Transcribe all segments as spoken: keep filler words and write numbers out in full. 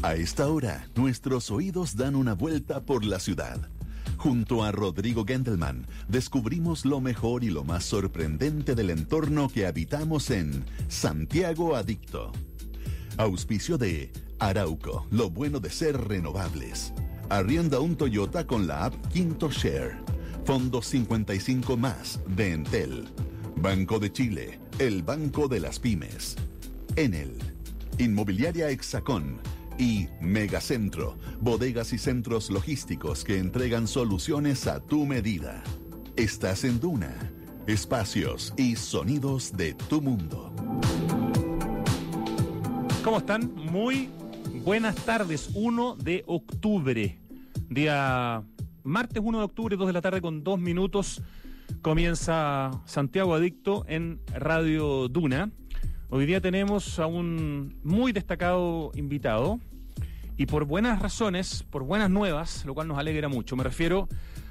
A esta hora, nuestros oídos dan una vuelta por la ciudad. Junto a Rodrigo Gendelman, descubrimos lo mejor y lo más sorprendente del entorno que habitamos en Santiago Adicto. Auspicio de Arauco, lo bueno de ser renovables. Arrienda un Toyota con la app Quinto Share. Fondo cincuenta y cinco más de Entel. Banco de Chile, el banco de las pymes. Enel. Inmobiliaria Hexacón. Y Megacentro, bodegas y centros logísticos que entregan soluciones a tu medida. Estás en Duna, espacios y sonidos de tu mundo. ¿Cómo están? Muy buenas tardes. uno de octubre, día martes uno de octubre, dos de la tarde con dos minutos, comienza Santiago Adicto en Radio Duna. Hoy día tenemos a un muy destacado invitado y por buenas razones, por buenas nuevas, lo cual nos alegra mucho. Me refiero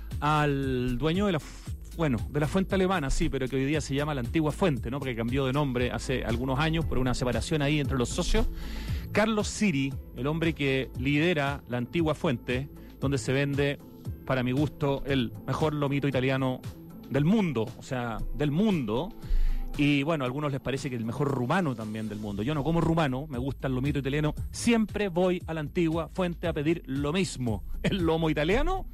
al dueño de la, bueno, de la fuente alemana, sí, pero que hoy día se llama la Antigua Fuente, ¿no? Porque cambió de nombre hace algunos años por una separación ahí entre los socios. Carlos Siri, el hombre que lidera la Antigua Fuente, donde se vende, para mi gusto, el mejor lomito italiano del mundo, o sea, del mundo. Y bueno, a algunos les parece que el mejor rumano también del mundo. Yo no como rumano, me gusta el lomito italiano. Siempre voy a la Antigua Fuente a pedir lo mismo. El lomo italiano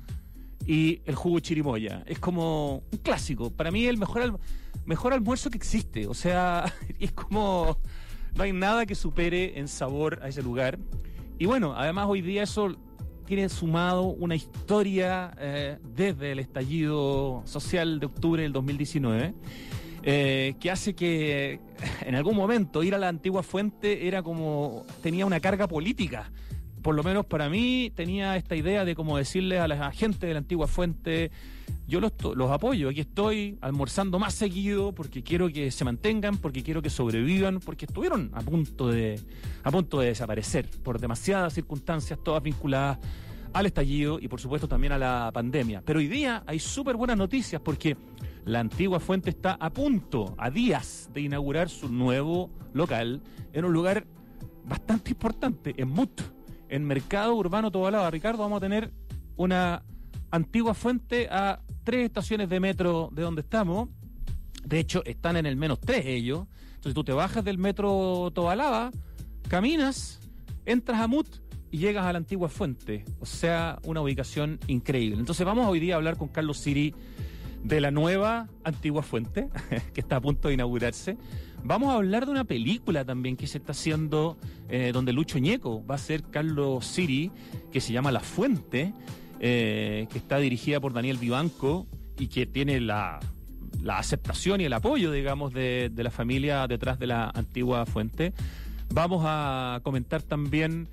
y el jugo chirimoya. Es como un clásico. Para mí el mejor, al- mejor almuerzo que existe. O sea, es como... No hay nada que supere en sabor a ese lugar. Y bueno, además hoy día eso tiene sumado una historia eh, desde el estallido social de octubre del dos mil diecinueve. Eh, que hace que en algún momento ir a la Antigua Fuente era como, tenía una carga política. Por lo menos para mí tenía esta idea de como decirle a la gente de la Antigua Fuente, yo los, los apoyo, aquí estoy almorzando más seguido porque quiero que se mantengan, porque quiero que sobrevivan, porque estuvieron a punto de, a punto de desaparecer por demasiadas circunstancias, todas vinculadas al estallido y por supuesto también a la pandemia. Pero hoy día hay súper buenas noticias porque la Antigua Fuente está a punto, a días de inaugurar su nuevo local en un lugar bastante importante, en Mut, en Mercado Urbano Tobalaba. Ricardo, vamos a tener una Antigua Fuente a tres estaciones de metro de donde estamos. De hecho, están en el menos tres ellos. Entonces tú te bajas del metro Tobalaba, caminas, entras a Mut y llegas a la Antigua Fuente. O sea, una ubicación increíble. Entonces vamos hoy día a hablar con Carlos Siri de la nueva Antigua Fuente, que está a punto de inaugurarse. Vamos a hablar de una película también que se está haciendo, eh, donde Lucho Ñeco va a ser Carlos Siri, que se llama La Fuente, eh, que está dirigida por Daniel Vivanco y que tiene la, la aceptación y el apoyo, digamos, de, de la familia detrás de la Antigua Fuente. Vamos a comentar también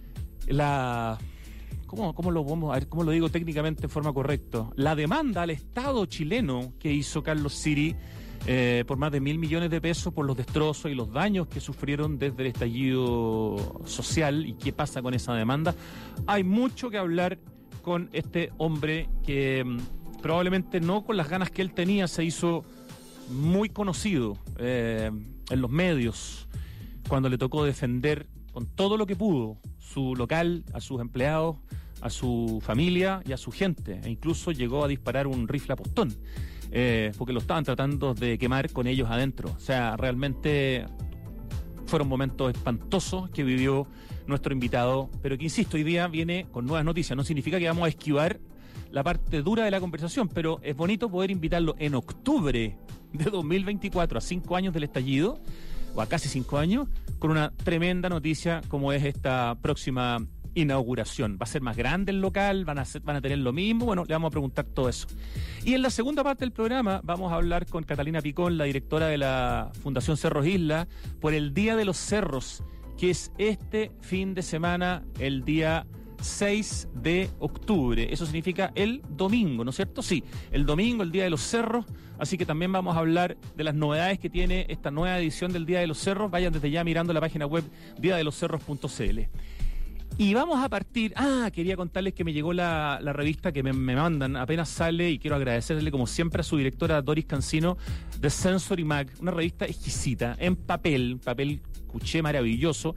la... ¿Cómo, cómo lo vamos a ver, cómo lo digo técnicamente en forma correcta? La demanda al Estado chileno que hizo Carlos Siri eh, por más de mil millones de pesos por los destrozos y los daños que sufrieron desde el estallido social y qué pasa con esa demanda. Hay mucho que hablar con este hombre que mm, probablemente no con las ganas que él tenía se hizo muy conocido eh, en los medios cuando le tocó defender con todo lo que pudo su local, a sus empleados, a su familia y a su gente, e incluso llegó a disparar un rifle a postón, eh, porque lo estaban tratando de quemar con ellos adentro. O sea, realmente fueron momentos espantosos que vivió nuestro invitado, pero que insisto, hoy día viene con nuevas noticias. No significa que vamos a esquivar la parte dura de la conversación, pero es bonito poder invitarlo en octubre de dos mil veinticuatro, a cinco años del estallido, o a casi cinco años, con una tremenda noticia como es esta próxima inauguración. ¿Va a ser más grande el local? ¿Van a, ser, van a tener lo mismo? Bueno, le vamos a preguntar todo eso. Y en la segunda parte del programa vamos a hablar con Catalina Picón, la directora de la Fundación Cerros Isla, por el Día de los Cerros, que es este fin de semana, el día seis de octubre. Eso significa el domingo, ¿no es cierto? Sí, el domingo, el Día de los Cerros. Así que también vamos a hablar de las novedades que tiene esta nueva edición del Día de los Cerros. Vayan desde ya mirando la página web dia de los cerros punto c l. Y vamos a partir... Ah, quería contarles que me llegó la, la revista que me, me mandan, apenas sale, y quiero agradecerle como siempre a su directora Doris Cancino, de Sensory Mag, una revista exquisita, en papel, papel cuché maravilloso,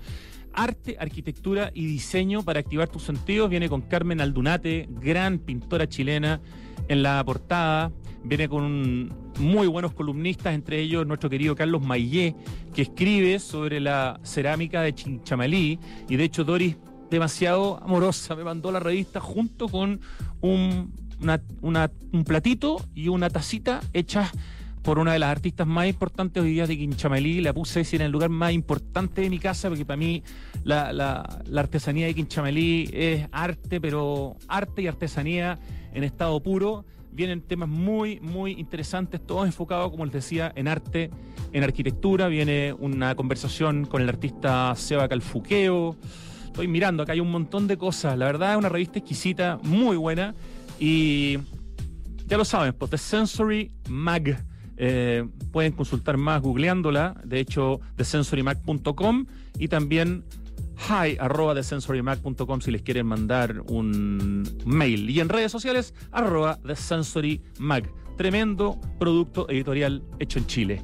arte, arquitectura y diseño para activar tus sentidos. Viene con Carmen Aldunate, gran pintora chilena, en la portada. Viene con muy buenos columnistas, entre ellos nuestro querido Carlos Mayé, que escribe sobre la cerámica de Chinchamalí. Y de hecho Doris, demasiado amorosa, me mandó la revista junto con un, una, una, un platito y una tacita hechas por una de las artistas más importantes hoy día de Quinchamalí. La puse en el lugar más importante de mi casa, porque para mí la, la, la artesanía de Quinchamalí es arte, pero arte y artesanía en estado puro. Vienen temas muy, muy interesantes, todos enfocados, como les decía, en arte, en arquitectura. Viene una conversación con el artista Seba Calfuqueo. Estoy mirando, acá hay un montón de cosas. La verdad es una revista exquisita, muy buena. Y ya lo saben, pues The Sensory Mag. Eh, pueden consultar más googleándola, de hecho the sensory mag punto com, y también hi arroba the sensory mag punto com si les quieren mandar un mail, y en redes sociales arroba the sensory mag. Tremendo producto editorial hecho en Chile.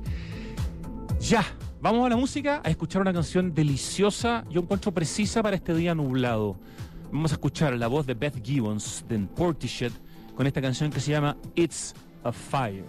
Ya, vamos a la música, a escuchar una canción deliciosa, yo encuentro precisa para este día nublado. Vamos a escuchar la voz de Beth Gibbons de Portishead con esta canción que se llama It's a Fire.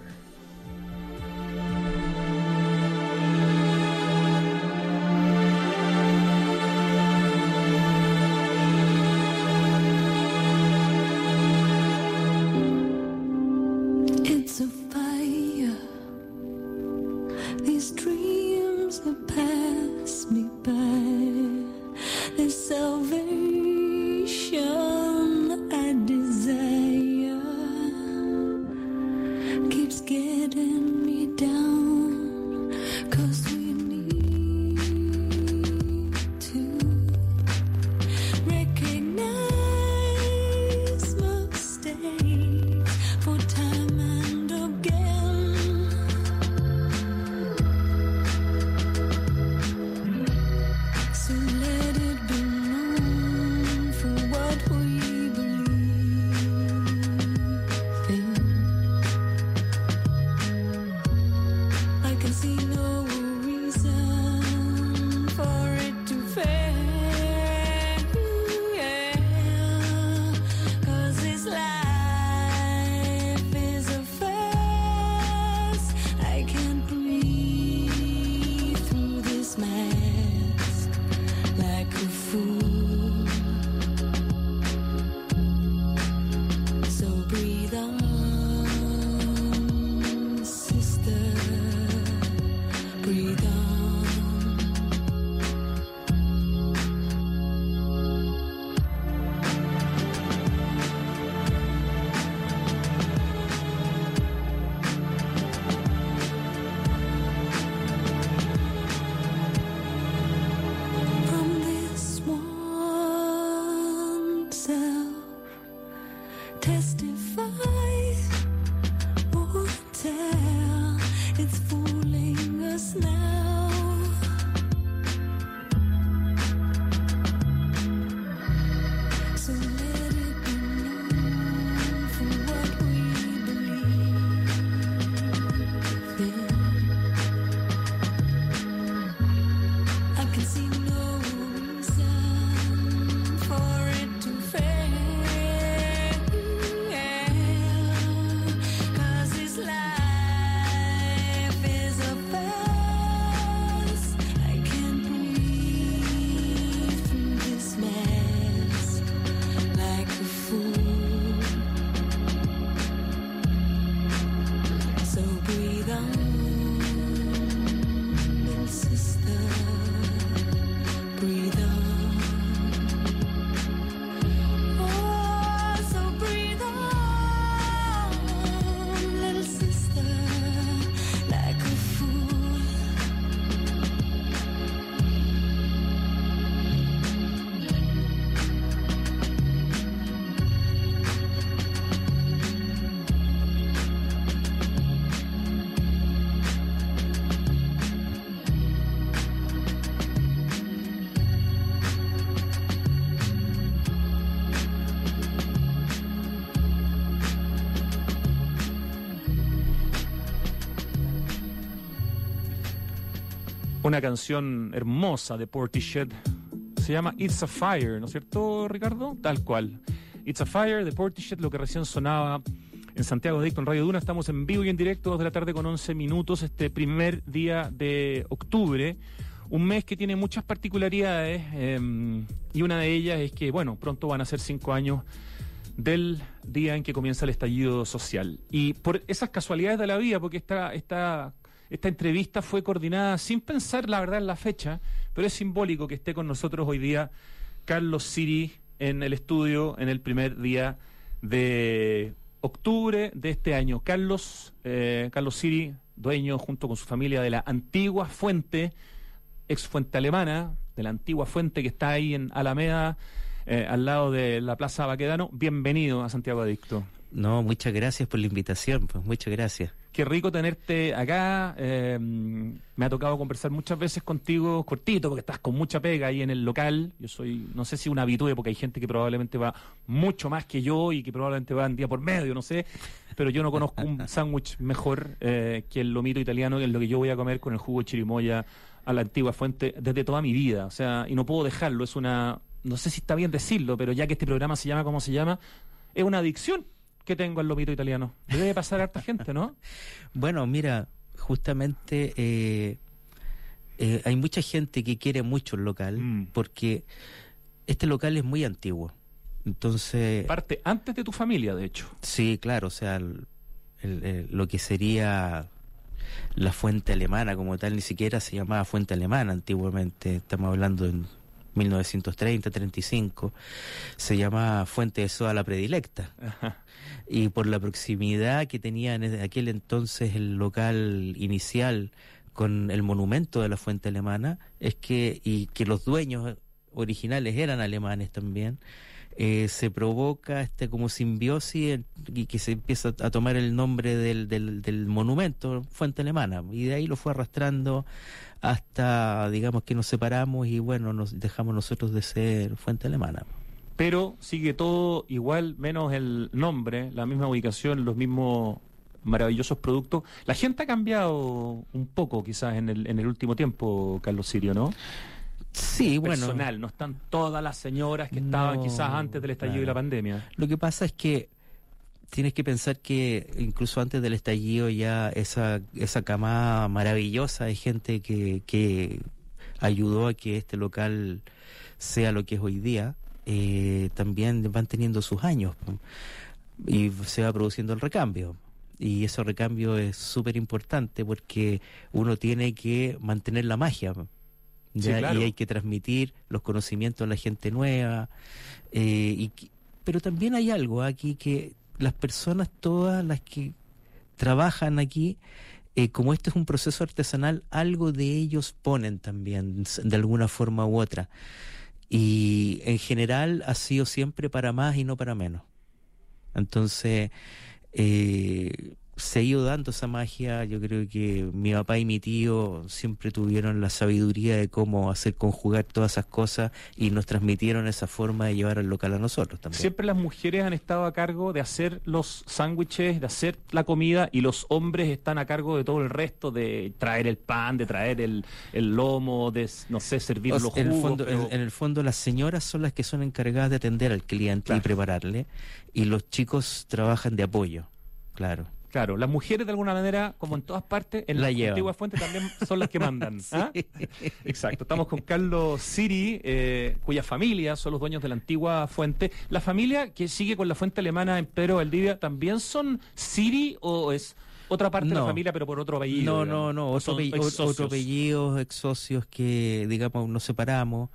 Una canción hermosa de Portishead, Se llama It's a Fire, ¿no es cierto, Ricardo? Tal cual. It's a Fire de Portishead, lo que recién sonaba en Santiago Adicto en Radio Duna. Estamos en vivo y en directo, dos de la tarde con once minutos, este primer día de octubre. Un mes que tiene muchas particularidades eh, y una de ellas es que, bueno, pronto van a ser cinco años del día en que comienza el estallido social. Y por esas casualidades de la vida, porque esta, esta, esta entrevista fue coordinada sin pensar, la verdad, en la fecha, pero es simbólico que esté con nosotros hoy día Carlos Siri en el estudio en el primer día de octubre de este año. Carlos, eh, Carlos Siri, dueño junto con su familia de la antigua fuente, ex fuente alemana, de la antigua fuente que está ahí en Alameda, eh, al lado de la Plaza Baquedano. Bienvenido a Santiago Adicto. No, muchas gracias por la invitación, pues muchas gracias. Qué rico tenerte acá. Eh, me ha tocado conversar muchas veces contigo, cortito, porque estás con mucha pega ahí en el local. Yo soy, no sé si una habitué, porque hay gente que probablemente va mucho más que yo y que probablemente va en día por medio, no sé. Pero yo no conozco un sándwich mejor eh, que el lomito italiano, que es lo que yo voy a comer con el jugo de chirimoya a la antigua fuente desde toda mi vida. O sea, y no puedo dejarlo. Es una, no sé si está bien decirlo, pero ya que este programa se llama como se llama, es una adicción que tengo al lomito italiano. Debe pasar a harta gente, ¿no? Bueno, mira, justamente eh, eh, hay mucha gente que quiere mucho el local, mm. porque este local es muy antiguo. Entonces... Parte antes de tu familia, de hecho. Sí, claro, o sea, el, el, el, lo que sería la fuente alemana como tal, ni siquiera se llamaba fuente alemana antiguamente, estamos hablando en mil novecientos treinta, treinta y cinco, se llamaba Fuente de Soda la Predilecta. Ajá. Y por la proximidad que tenía en aquel entonces el local inicial con el monumento de la fuente alemana, es que, y que los dueños originales eran alemanes también, eh, se provoca este como simbiosis y que se empieza a tomar el nombre del, del, del monumento, fuente alemana, y de ahí lo fue arrastrando hasta, digamos, que nos separamos y bueno, nos dejamos nosotros de ser fuente alemana. Pero sigue todo igual, menos el nombre, la misma ubicación, los mismos maravillosos productos. La gente ha cambiado un poco quizás en el, en el último tiempo, Carlos Sirio, ¿no? Sí, bueno. Personal, no están todas las señoras que estaban no, quizás antes del estallido claro. de la pandemia. Lo que pasa es que tienes que pensar que incluso antes del estallido ya esa esa camada maravillosa de gente que, que ayudó a que este local sea lo que es hoy día, eh, también van teniendo sus años y se va produciendo el recambio. Y ese recambio es súper importante porque uno tiene que mantener la magia, ¿ya? Sí, claro. Y hay que transmitir los conocimientos a la gente nueva. Eh, y, pero también hay algo aquí que las personas todas las que trabajan aquí, eh, como este es un proceso artesanal, algo de ellos ponen también, de alguna forma u otra. Y en general ha sido siempre para más y no para menos. Entonces, eh, se ha ido dando esa magia. Yo creo que mi papá y mi tío siempre tuvieron la sabiduría de cómo hacer conjugar todas esas cosas y nos transmitieron esa forma de llevar al local a nosotros también. Siempre las mujeres han estado a cargo de hacer los sándwiches, de hacer la comida, y los hombres están a cargo de todo el resto, de traer el pan, de traer el, el lomo, de, no sé, servir o sea, los jugos. En el, fondo, pero... en, en el fondo las señoras son las que son encargadas de atender al cliente, claro, y prepararle, y los chicos trabajan de apoyo, claro. Claro, las mujeres de alguna manera, como en todas partes, en la, la antigua fuente también son las que mandan. Sí. ¿Ah? Exacto, estamos con Carlos Siri, eh, cuya familia son los dueños de la antigua fuente. ¿La familia que sigue con la fuente alemana en Pedro Valdivia también son Siri o es otra parte no. de la familia pero por otro apellido? No, digamos? no, no, otro, apellido, otro apellido, ex socios que, digamos, nos separamos,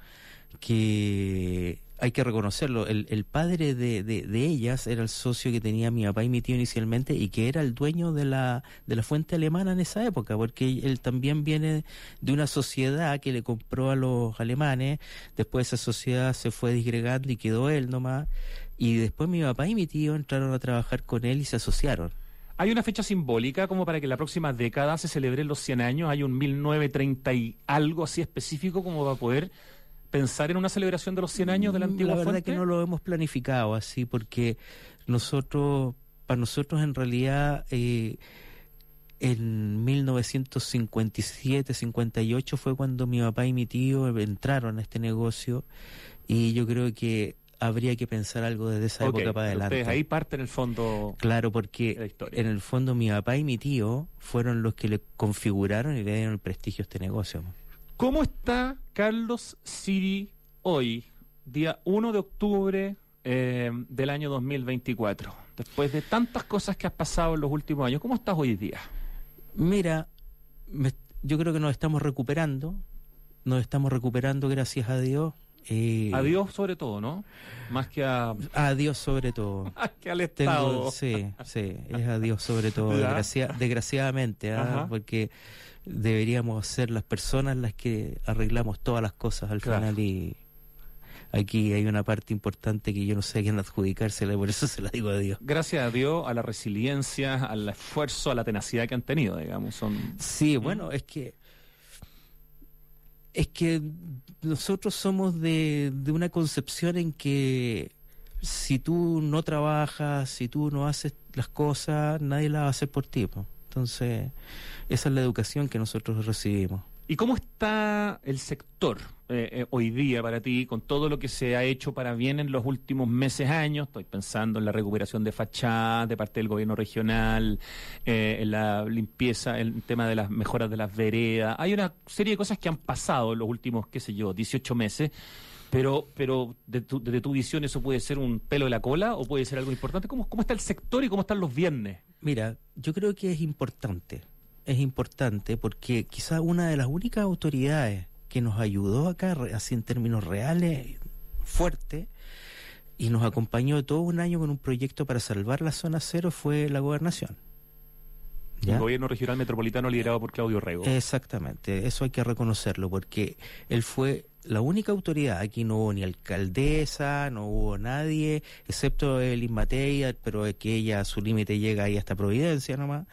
que... Hay que reconocerlo, el, el padre de, de, de ellas era el socio que tenía mi papá y mi tío inicialmente y que era el dueño de la, de la fuente alemana en esa época, porque él también viene de una sociedad que le compró a los alemanes, después esa sociedad se fue disgregando y quedó él nomás, y después mi papá y mi tío entraron a trabajar con él y se asociaron. ¿Hay una fecha simbólica como para que en la próxima década se celebren los cien años? ¿Hay un mil novecientos treinta y algo así específico como va a poder pensar en una celebración de los cien años de la antigua fuente? La verdad es que no lo hemos planificado así, porque nosotros, para nosotros en realidad, eh, En mil novecientos cincuenta y siete, cincuenta y ocho fue cuando mi papá y mi tío entraron a este negocio, y yo creo que habría que pensar algo desde esa okay, época para adelante. Ustedes ahí parte en el fondo. Claro, porque en el fondo mi papá y mi tío fueron los que le configuraron y le dieron el prestigio a este negocio. ¿Cómo está Carlos Siri hoy, día uno de octubre eh, del año dos mil veinticuatro? Después de tantas cosas que has pasado en los últimos años, ¿cómo estás hoy día? Mira, me, yo creo que nos estamos recuperando, nos estamos recuperando gracias a Dios. Eh, a Dios sobre todo, ¿no? Más que a... A Dios sobre todo. Más que al Estado. Tengo, sí, sí, es a Dios sobre todo, desgracia, desgraciadamente, ¿eh? Porque deberíamos ser las personas las que arreglamos todas las cosas al claro. final, y aquí hay una parte importante que yo no sé a quién adjudicársela, por eso se la digo a Dios. Gracias a Dios, a la resiliencia, al esfuerzo, a la tenacidad que han tenido, digamos. Son... Sí, bueno, es que es que nosotros somos de, de una concepción en que si tú no trabajas, si tú no haces las cosas, nadie las va a hacer por ti, ¿no? Entonces, esa es la educación que nosotros recibimos. ¿Y cómo está el sector eh, eh, hoy día para ti, con todo lo que se ha hecho para bien en los últimos meses, años? Estoy pensando en la recuperación de fachadas de parte del gobierno regional, eh, en la limpieza, el tema de las mejoras de las veredas. Hay una serie de cosas que han pasado en los últimos, qué sé yo, dieciocho meses, pero pero de tu, de tu visión eso puede ser un pelo de la cola o puede ser algo importante. ¿Cómo, cómo está el sector y cómo están los viernes? Mira, yo creo que es importante. Es importante porque quizás una de las únicas autoridades que nos ayudó acá, así en términos reales, fuerte, y nos acompañó todo un año con un proyecto para salvar la zona cero, fue la gobernación. ¿Ya? El gobierno regional metropolitano liderado por Claudio Rego. Exactamente, eso hay que reconocerlo, porque él fue la única autoridad. Aquí no hubo ni alcaldesa, no hubo nadie, excepto el Inmateia, pero es que ella a su límite llega ahí hasta Providencia nomás.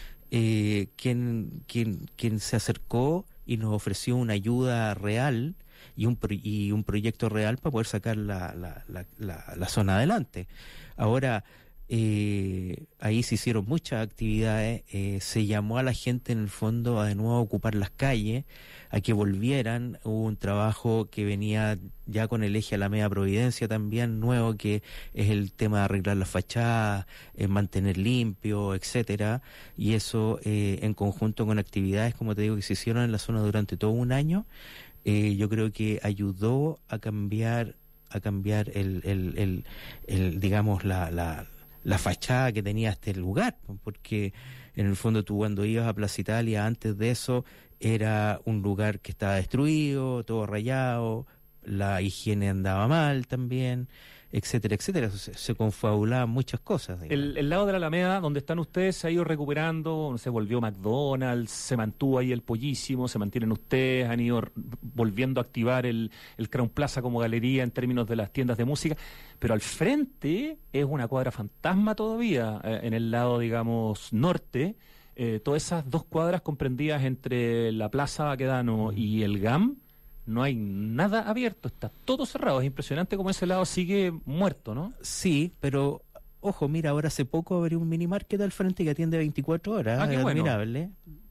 Eh, quien, quien, quien se acercó y nos ofreció una ayuda real y un, pro, y un proyecto real para poder sacar la, la, la, la, la zona adelante. Ahora, eh, ahí se hicieron muchas actividades, eh, se llamó a la gente en el fondo a de nuevo a ocupar las calles, a que volvieran. Hubo un trabajo que venía ya con el eje Alameda Providencia también nuevo, que es el tema de arreglar las fachadas, eh, mantener limpio, etcétera, y eso eh, en conjunto con actividades, como te digo, que se hicieron en la zona durante todo un año, eh, yo creo que ayudó a cambiar a cambiar el, el, el, el digamos la, la la fachada que tenía este lugar, porque en el fondo tú cuando ibas a Plaza Italia, antes de eso era un lugar que estaba destruido, todo rayado, la higiene andaba mal también, etcétera, etcétera. Se, se confabulaban muchas cosas. El, el lado de la Alameda, donde están ustedes, se ha ido recuperando, se volvió McDonald's, se mantuvo ahí el Pollísimo, se mantienen ustedes, han ido volviendo a activar el, el Crown Plaza como galería en términos de las tiendas de música, pero al frente es una cuadra fantasma todavía, eh, en el lado, digamos, norte. Eh, todas esas dos cuadras comprendidas entre la Plaza Baquedano y el G A M, no hay nada abierto, está todo cerrado. Es impresionante cómo ese lado sigue muerto, ¿no? Sí, pero ojo, mira, ahora hace poco abrió un mini market al frente que atiende veinticuatro horas. Ah, qué bueno. Admirable.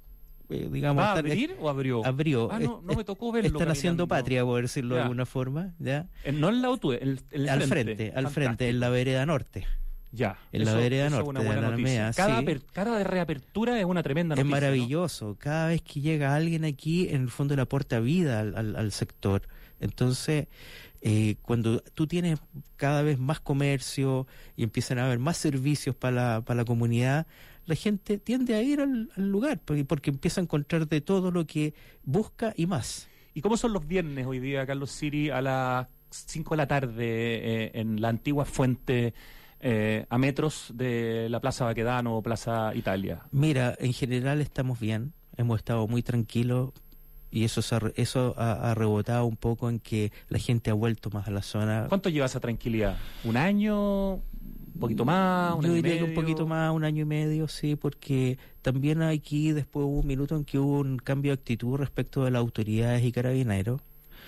Eh, digamos, ¿va a abrir es, o abrió? Abrió. Ah, no, no me tocó verlo. Están caminando. Haciendo patria, por decirlo ya. de alguna forma. ¿Ya? No en la U T U, el, el al frente. frente al frente, en la vereda norte. Ya, en eso, la vereda norte de la Alameda. Cada, sí. cada reapertura es una tremenda noticia. Es maravilloso, ¿no? Cada vez que llega alguien aquí, en el fondo le aporta vida al, al, al sector. Entonces, eh, cuando tú tienes cada vez más comercio y empiezan a haber más servicios para la, para la comunidad, la gente tiende a ir al, al lugar, porque, porque empieza a encontrar de todo lo que busca y más. ¿Y cómo son los viernes hoy día, Carlos Siri, a las cinco de la tarde eh, en la antigua fuente? Eh, a metros de la Plaza Baquedano o Plaza Italia. Mira, en general estamos bien, hemos estado muy tranquilos y eso, se ha, eso ha, ha rebotado un poco en que la gente ha vuelto más a la zona. ¿Cuánto lleva esa tranquilidad? ¿Un año? ¿Un poquito más? ¿Un Yo año diría y medio? Que un poquito más, un año y medio, sí, porque también aquí después hubo un minuto en que hubo un cambio de actitud respecto de las autoridades y carabineros,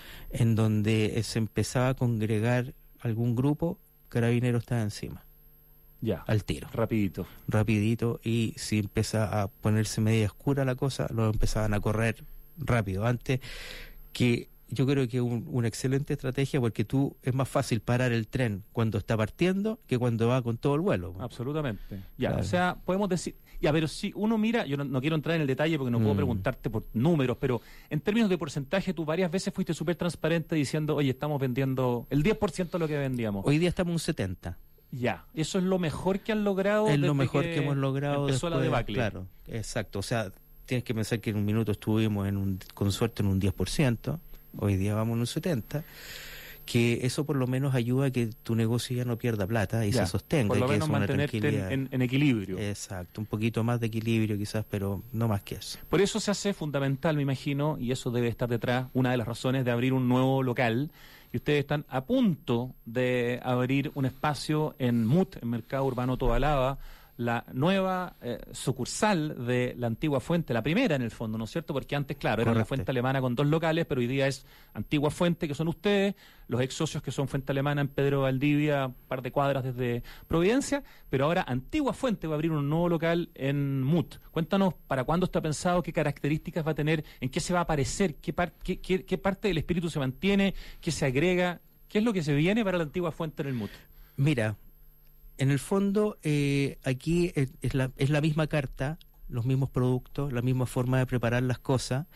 en donde se empezaba a congregar algún grupo, Carabineros estaba encima. Ya. Al tiro. Rapidito. Rapidito. Y si empieza a ponerse media oscura la cosa, lo empezaban a correr rápido. Antes que yo creo que es un, una excelente estrategia porque tú es más fácil parar el tren cuando está partiendo que cuando va con todo el vuelo. Absolutamente. Ya, Claro. o sea, podemos decir, ya, pero si uno mira, yo no, no quiero entrar en el detalle porque no puedo Mm. preguntarte por números, pero en términos de porcentaje, tú varias veces fuiste súper transparente diciendo, oye, estamos vendiendo el diez por ciento de lo que vendíamos. Hoy día estamos en un setenta. Ya, eso es lo mejor que han logrado. Es lo desde mejor que, hemos logrado empezó la después. debacle. Claro, exacto. O sea, tienes que pensar que en un minuto estuvimos en un, con suerte en un diez por ciento. Hoy día vamos en un setenta por ciento. Que eso por lo menos ayuda a que tu negocio ya no pierda plata y Ya, se sostenga. por lo y que menos es una mantenerte en, tranquilidad. en- en equilibrio. Exacto, un poquito más de equilibrio quizás, pero no más que eso. Por eso se hace fundamental, me imagino, y eso debe estar detrás, una de las razones de abrir un nuevo local. Y ustedes están a punto de abrir un espacio en M U T, en Mercado Urbano Tobalaba, la nueva eh, sucursal de la antigua fuente, la primera en el fondo, ¿no es cierto? Porque antes, claro, era la Correcto. fuente alemana con dos locales, pero hoy día es antigua fuente, que son ustedes, los ex socios que son fuente alemana en Pedro Valdivia, un par de cuadras desde Providencia, pero ahora antigua fuente va a abrir un nuevo local en M U T. Cuéntanos para cuándo está pensado, qué características va a tener, en qué se va a aparecer, qué, par- qué, qué- qué parte del espíritu se mantiene, qué se agrega, qué es lo que se viene para la antigua fuente en el M U T. Mira, en el fondo eh, aquí es, es la, es la misma carta, los mismos productos, la misma forma de preparar las cosas.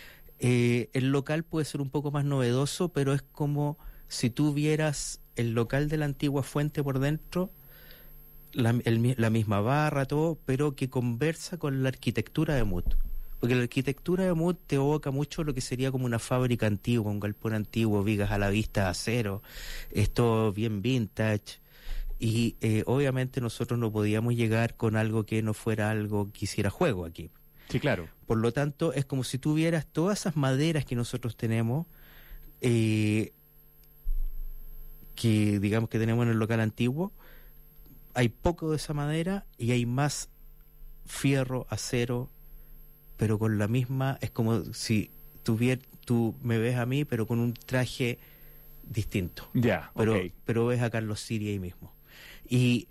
Eh, el local puede ser un poco más novedoso, pero es como si tú vieras el local de la antigua fuente por dentro, la, el mi- la misma barra, todo, pero que conversa con la arquitectura de M U T. Porque la arquitectura de M U T te evoca mucho lo que sería como una fábrica antigua, un galpón antiguo, vigas a la vista, acero, esto bien vintage. Y eh, obviamente nosotros no podíamos llegar con algo que no fuera algo que hiciera juego aquí. Sí, claro. Por lo tanto, es como si tú vieras todas esas maderas que nosotros tenemos, eh, que digamos que tenemos en el local antiguo, hay poco de esa madera y hay más fierro, acero, pero con la misma, es como si tuvier, tú me ves a mí, pero con un traje distinto. Ya, Pero, ok. pero ves a Carlos Siria ahí mismo. Y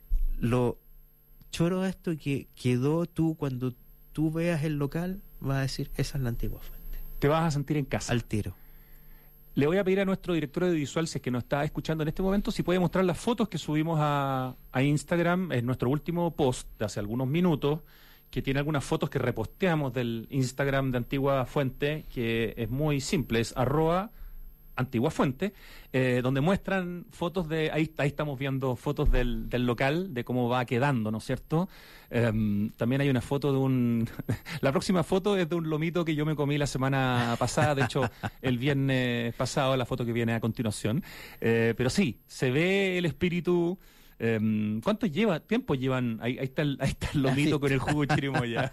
lo choro de esto que quedó tú, cuando tú veas el local, vas a decir, esa es la antigua fuente. Te vas a sentir en casa. Al tiro. Le voy a pedir a nuestro director audiovisual, si es que nos está escuchando en este momento, si puede mostrar las fotos que subimos a, a Instagram, en nuestro último post de hace algunos minutos, que tiene algunas fotos que reposteamos del Instagram de Antigua Fuente, que es muy simple, es arroba Antigua Fuente, eh, donde muestran fotos de, ahí, ahí estamos viendo fotos del, del local, de cómo va quedando, ¿no es cierto? Eh, también hay una foto de un... La próxima foto es de un lomito que yo me comí la semana pasada, de hecho, el viernes pasado, la foto que viene a continuación. Eh, pero sí, se ve el espíritu... Eh, ¿Cuánto lleva, tiempo llevan? Ahí, ahí, está el, ahí está el lomito con el jugo chirimoya.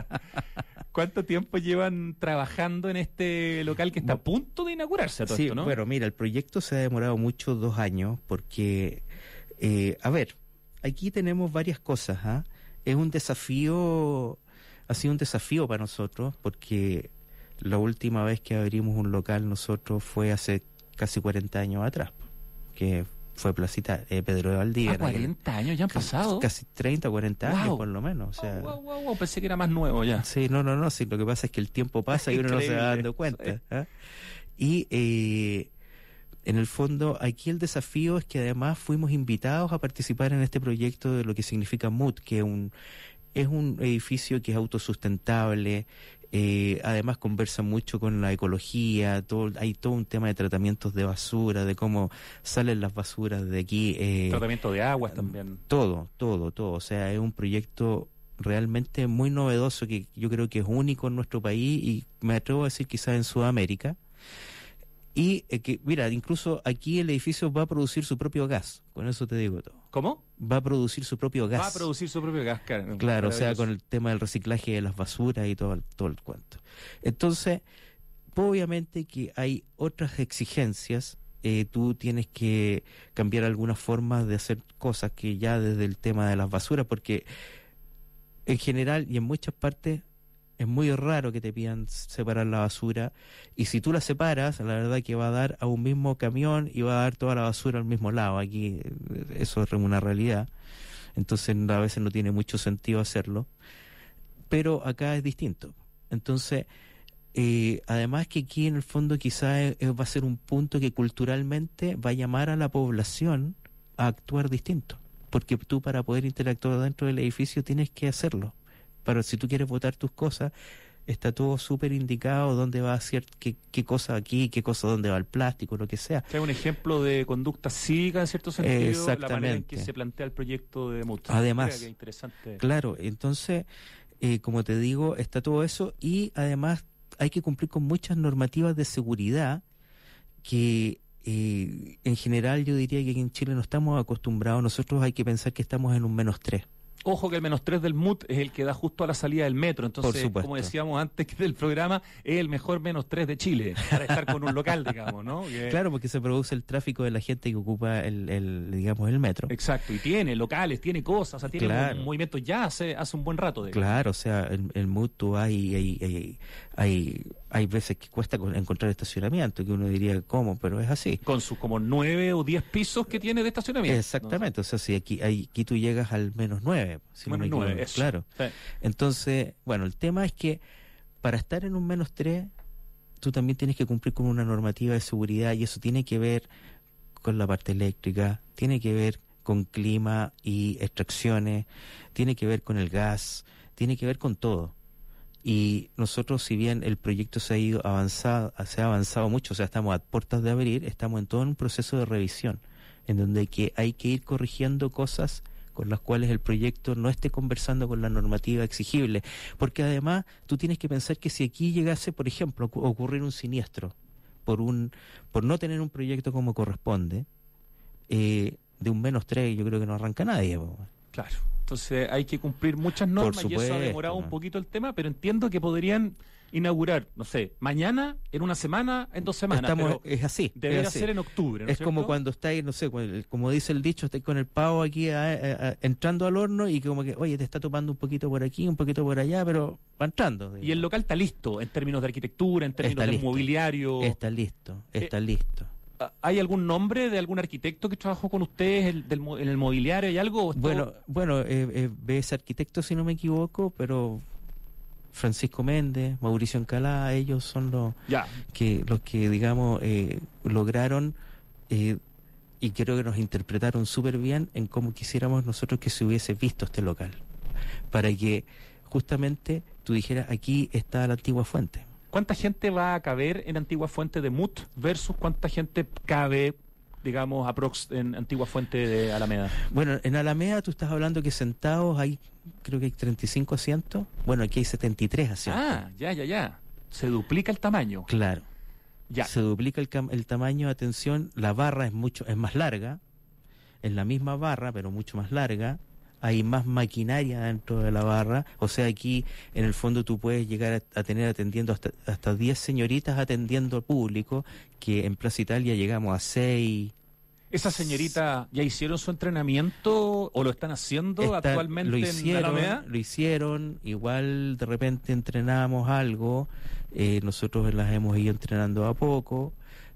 ¿Cuánto tiempo llevan trabajando en este local que está a punto de inaugurarse a todo Sí, esto, ¿no? bueno, mira, el proyecto se ha demorado mucho, dos años, porque, eh, a ver, aquí tenemos varias cosas, ¿ah? Es un desafío, ha sido un desafío para nosotros, porque la última vez que abrimos un local nosotros fue hace casi cuarenta años atrás, que fue Placita eh, Pedro de Valdivia. Ah, en aquel- cuarenta años ya han casi- pasado. Casi treinta, cuarenta años Wow. por lo menos, o sea... Wow, wow, wow, pensé que era más nuevo ya. Sí, no, no, no, sí, lo que pasa es que el tiempo pasa y uno no se va Increíble. dando cuenta. ¿ah? Y eh, en el fondo, aquí el desafío es que además fuimos invitados a participar en este proyecto de lo que significa M U T, que es un, es un edificio que es autosustentable, eh, además conversa mucho con la ecología, todo, hay todo un tema de tratamientos de basura, de cómo salen las basuras de aquí. Eh, Tratamiento de aguas también. todo, todo, todo. O sea, es un proyecto realmente muy novedoso que yo creo que es único en nuestro país y me atrevo a decir quizás en Sudamérica. Y eh, que, mira, incluso aquí el edificio va a producir su propio gas. Con eso te digo todo. ¿Cómo? Va a producir su propio gas. Va a producir su propio gas. Claro, Claro, o sea, maravilloso. con el tema del reciclaje de las basuras y todo, el- todo el cuento. Entonces, obviamente que hay otras exigencias. Eh, tú tienes que cambiar algunas formas de hacer cosas que ya desde el tema de las basuras, porque en general y en muchas partes es muy raro que te pidan separar la basura, y si tú la separas, la verdad que va a dar a un mismo camión y va a dar toda la basura al mismo lado. Aquí eh, eso es una realidad. entonces a veces no tiene mucho sentido hacerlo, pero acá es distinto. Entonces, eh, además que aquí en el fondo quizás va a ser un punto que culturalmente va a llamar a la población a actuar distinto, porque tú para poder interactuar dentro del edificio tienes que hacerlo. Pero si tú quieres botar tus cosas, está todo súper indicado dónde va a hacer qué, qué cosa aquí, qué cosa dónde va el plástico, lo que sea. Es un ejemplo de conducta cívica en cierto sentido, la manera en que se plantea el proyecto de Mut. Además, que interesante. Claro, entonces, eh, como te digo, está todo eso y además hay que cumplir con muchas normativas de seguridad que eh, en general yo diría que aquí en Chile no estamos acostumbrados. Nosotros hay que pensar que estamos en un menos tres. Ojo que el menos tres del M U T es el que da justo a la salida del metro, entonces, como decíamos antes del programa, es el mejor menos tres de Chile, para estar con un local, digamos, ¿no? Que... Claro, porque se produce el tráfico de la gente que ocupa el, el digamos, el metro. Exacto, y tiene locales, tiene cosas, o sea, tiene claro. un, un movimiento ya hace, hace un buen rato. De... Claro, o sea, el, el M U T tú hay, hay, hay, hay, hay veces que cuesta encontrar estacionamiento, que uno diría, ¿cómo? Pero es así. Con sus como nueve o diez pisos que tiene de estacionamiento. Exactamente, ¿no? O sea, si aquí, hay, aquí tú llegas al menos nueve. Si menos no me nueve, eso. Claro. Sí. Entonces, bueno, el tema es que para estar en un menos tres, tú también tienes que cumplir con una normativa de seguridad y eso tiene que ver con la parte eléctrica, tiene que ver con clima y extracciones, tiene que ver con el gas, tiene que ver con todo. Y nosotros, si bien el proyecto se ha ido avanzado, se ha avanzado mucho, o sea, estamos a puertas de abrir, estamos en todo un proceso de revisión, en donde hay que, hay que ir corrigiendo cosas con las cuales el proyecto no esté conversando con la normativa exigible. Porque además tú tienes que pensar que si aquí llegase, por ejemplo, a ocurrir un siniestro por un por no tener un proyecto como corresponde, eh, de un menos tres yo creo que no arranca nadie. Po. Claro, entonces hay que cumplir muchas normas supuesto, y eso ha demorado un poquito el tema, pero entiendo que podrían inaugurar, no sé, mañana, en una semana, en dos semanas. Estamos, pero es así. Debería es así. ser en octubre, ¿no es es como cierto? cuando estáis, no sé, como dice el dicho, estáis con el pavo aquí a, a, a, entrando al horno y como que, oye, te está topando un poquito por aquí, un poquito por allá, pero va entrando. Digamos. Y el local está listo en términos de arquitectura, en términos de mobiliario. Está listo, está eh, listo. ¿Hay algún nombre de algún arquitecto que trabajó con ustedes el, del, en el mobiliario? ¿Hay algo? Bueno, bueno, eh, eh, ves arquitecto si no me equivoco, pero Francisco Méndez, Mauricio Encalá, ellos son los ya. que los que digamos eh, lograron eh, y creo que nos interpretaron súper bien en cómo quisiéramos nosotros que se hubiese visto este local, para que justamente tú dijeras, aquí está la antigua fuente. ¿Cuánta gente va a caber en Antigua Fuente de M U T versus cuánta gente cabe, digamos, aprox en Antigua Fuente de Alameda? Bueno, en Alameda tú estás hablando que sentados hay, creo que hay treinta y cinco asientos. Bueno, aquí hay setenta y tres asientos. Ah, ya, ya, ya. Se duplica el tamaño. Claro. Ya. Se duplica el, el tamaño, atención, la barra es mucho, es más larga, es la misma barra, pero mucho más larga. Hay más maquinaria dentro de la barra, o sea, aquí en el fondo tú puedes llegar a, a tener atendiendo hasta hasta diez señoritas atendiendo al público, que en Plaza Italia llegamos a seis. ¿Esas señoritas ya hicieron su entrenamiento o lo están haciendo Está, actualmente lo hicieron, en Alameda? Lo hicieron, igual de repente entrenamos algo, eh, nosotros las hemos ido entrenando a poco,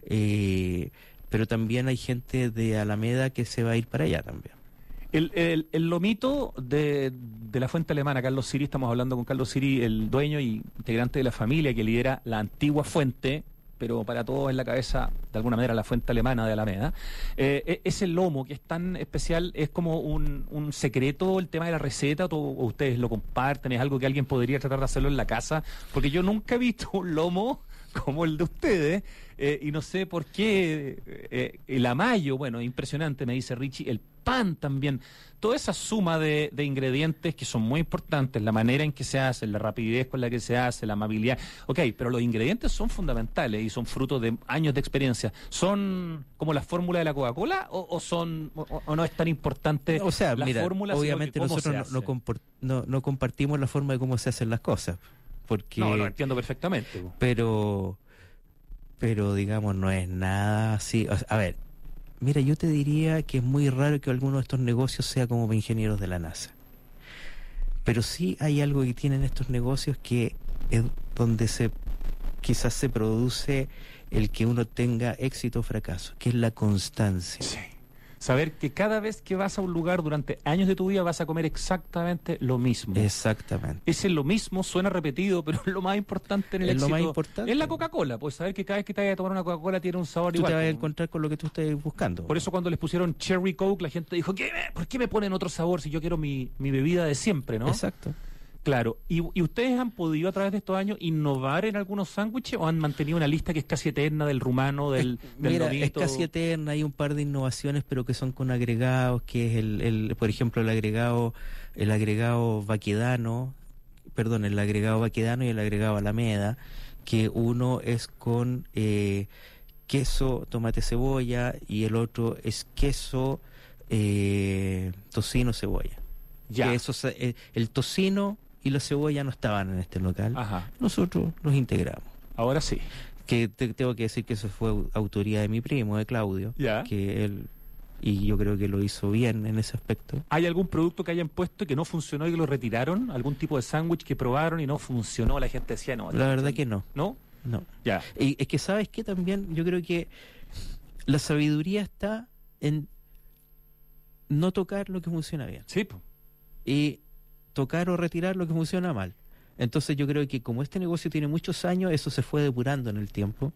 eh, pero también hay gente de Alameda que se va a ir para allá también. El, el, el lomito de, de la fuente alemana, Carlos Siri, estamos hablando con Carlos Siri, el dueño y integrante de la familia que lidera la antigua fuente, pero para todos en la cabeza, de alguna manera, la fuente alemana de Alameda. Eh, ese lomo que es tan especial, ¿es como un, un secreto el tema de la receta o, o ustedes lo comparten? ¿Es algo que alguien podría tratar de hacerlo en la casa? Porque yo nunca he visto un lomo como el de ustedes, eh, y no sé por qué, eh, el amayo, bueno, impresionante, me dice Richie, el pan también, toda esa suma de, de ingredientes que son muy importantes, la manera en que se hace, la rapidez con la que se hace, la amabilidad, ok, pero los ingredientes son fundamentales y son frutos de años de experiencia. ¿Son como la fórmula de la Coca-Cola o, o son o, o no es tan importante o sea, la mira, fórmula? Obviamente nosotros no, no, comport, no, no compartimos la forma de cómo se hacen las cosas. Porque, no, lo entiendo perfectamente. Pero, pero digamos, no es nada así. O sea, a ver, mira, yo te diría que es muy raro que alguno de estos negocios sea como ingenieros de la NASA. Pero sí hay algo que tienen estos negocios que es donde se quizás se produce el que uno tenga éxito o fracaso, que es la constancia. Sí. Saber que cada vez que vas a un lugar durante años de tu vida vas a comer exactamente lo mismo. Exactamente. Ese es lo mismo, suena repetido, pero es lo más importante en el Es éxito. lo más importante. Es la Coca-Cola, pues saber que cada vez que te vayas a tomar una Coca-Cola tiene un sabor Tú igual. te vas a pues. encontrar con lo que tú estés buscando. Por eso cuando les pusieron Cherry Coke, la gente dijo, ¿qué me- ¿por qué me ponen otro sabor si yo quiero mi, mi bebida de siempre, no? Exacto. Claro. ¿Y, ¿Y ustedes han podido a través de estos años innovar en algunos sándwiches o han mantenido una lista que es casi eterna del rumano, del, del Mira, lomito? es casi eterna, hay un par de innovaciones, pero que son con agregados, que es el, el por ejemplo, el agregado, el agregado baquedano, perdón, el agregado baquedano y el agregado alameda, que uno es con eh, queso, tomate, cebolla, y el otro es queso, eh, tocino, cebolla. Ya. Que eso, se- eh, el tocino y la cebolla no estaban en este local. Ajá. Nosotros los integramos. Ahora sí. Que te- tengo que decir que eso fue au- autoría de mi primo, de Claudio, Ya. que él, y yo creo que lo hizo bien en ese aspecto. ¿Hay algún producto que hayan puesto que no funcionó y que lo retiraron? ¿Algún tipo de sándwich que probaron y no funcionó? La gente decía, no. La verdad que no, ¿No? no. Ya. Y es que sabes que también yo creo que la sabiduría está en no tocar lo que funciona bien Sí, po. y tocar o retirar lo que funciona mal. Entonces yo creo que como este negocio tiene muchos años, eso se fue depurando en el tiempo.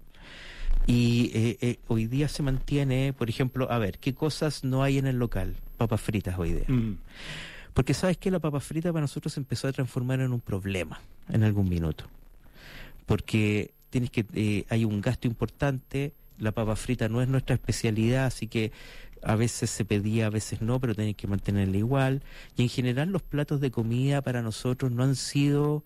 Y eh, eh, hoy día se mantiene, por ejemplo, a ver, ¿qué cosas no hay en el local? Papas fritas hoy día. Mm. Porque sabes que la papa frita para nosotros se empezó a transformar en un problema en algún minuto. Porque tienes que eh, hay un gasto importante, la papa frita no es nuestra especialidad, así que a veces se pedía, a veces no, pero tenés que mantenerla igual. Y en general los platos de comida para nosotros no han sido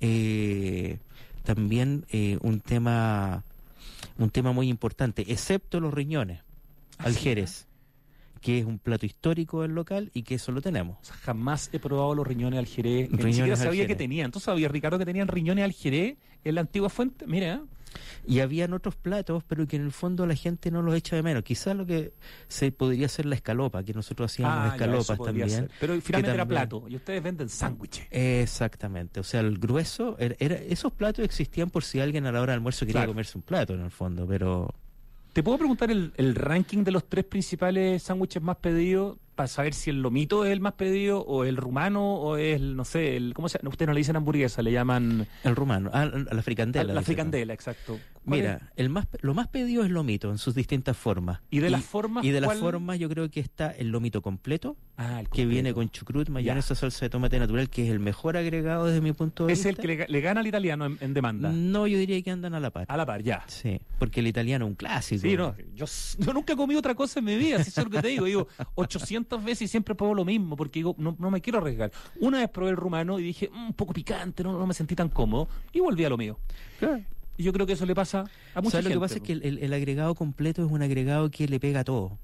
eh, también eh, un tema un tema muy importante, excepto los riñones al Jerez, que es un plato histórico del local y que eso lo tenemos. O sea, jamás he probado los riñones al Jerez. Ni Riñones siquiera al sabía Jerez. que tenían. ¿Entonces sabía, Ricardo, que tenían riñones al Jerez en la antigua fuente? Mira, ¿eh? Y habían otros platos, pero que en el fondo la gente no los echa de menos. Quizás lo que se podría hacer la escalopa, que nosotros hacíamos Ah, ya, escalopas eso podría también. ser. Pero finalmente era también- plato. Y ustedes venden sándwiches. Exactamente, o sea, el grueso, era, era- esos platos existían por si alguien a la hora del almuerzo quería Claro. comerse un plato en el fondo, pero ¿Te puedo preguntar el, el ranking de los tres principales sándwiches más pedidos para saber si el lomito es el más pedido o el rumano o es, el, no sé, el, ¿cómo se llama? Ustedes no le dicen hamburguesa, le llaman el rumano, ah, la fricandela. la dice, fricandela, exacto. ¿Cuál es? Mira, el más, lo más pedido es lomito en sus distintas formas. ¿Y de las formas, Y de las cuál? formas yo creo que está el lomito completo, Ah, el que completo. viene con chucrut, mayonesa, salsa de tomate natural, que es el mejor agregado desde mi punto de Es vista. el que le, ga- le gana al italiano en, en demanda. No, yo diría que andan a la par. A la par, ya. Sí, porque el italiano es un clásico. Sí, no, yo, s- yo nunca he comido otra cosa en mi vida, si eso es lo que te digo. Digo, ochocientas veces y siempre pruebo lo mismo, porque digo, no, no me quiero arriesgar. Una vez probé el rumano y dije, "Mm, un poco picante, no, no me sentí tan cómodo, y volví a lo mío. Claro. Y yo creo que eso le pasa a mucha ¿Sabes gente. lo que pasa? Es que el, el- el agregado completo es un agregado que le pega a todo,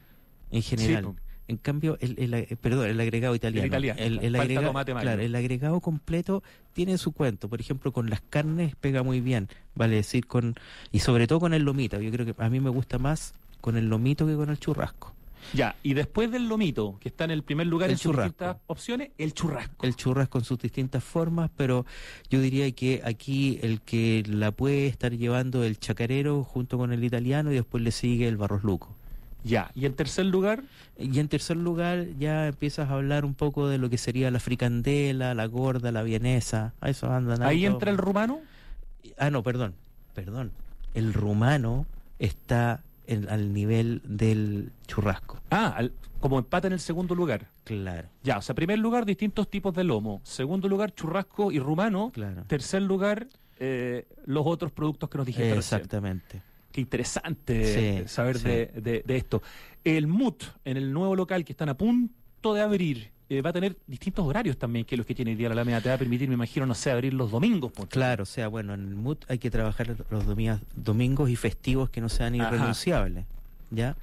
en general. po. En cambio, el, el- eh, perdón, el agregado italiano. El italiano, el, el falta agregado, tomate mayo. claro, el agregado completo tiene su cuento. Por ejemplo, con las carnes pega muy bien, vale decir, con y sobre todo con el lomito. Yo creo que a mí me gusta más con el lomito que con el churrasco. Ya, y después del lomito, que está en el primer lugar El en sus churrasco. distintas opciones, el churrasco. El churrasco en sus distintas formas, pero yo diría que aquí el que la puede estar llevando el chacarero junto con el italiano y después le sigue el barros luco. Ya, y en tercer lugar, Y en tercer lugar ya empiezas a hablar un poco de lo que sería la fricandela, la gorda, la vienesa. A eso andan. ahí harto. entra el rumano. Ah, no, perdón, perdón. El rumano está en- al nivel del churrasco. Ah, al- como empata en el segundo lugar. Claro, Ya, o sea, primer lugar, distintos tipos de lomo. Segundo lugar, churrasco y rumano. claro. Tercer lugar, eh, los otros productos que nos dijiste recién. Exactamente. Qué interesante Sí, eh, saber sí. de, de- de esto. El M U T, en el nuevo local que están a punto de abrir, eh, va a tener distintos horarios también que los que tiene hoy día la Alameda. Te va a permitir, me imagino, no sé, abrir los domingos. ponte. Claro, o sea, bueno, en el M U T hay que trabajar los domi- domingos y festivos que no sean Ajá. irrenunciables, ¿ya?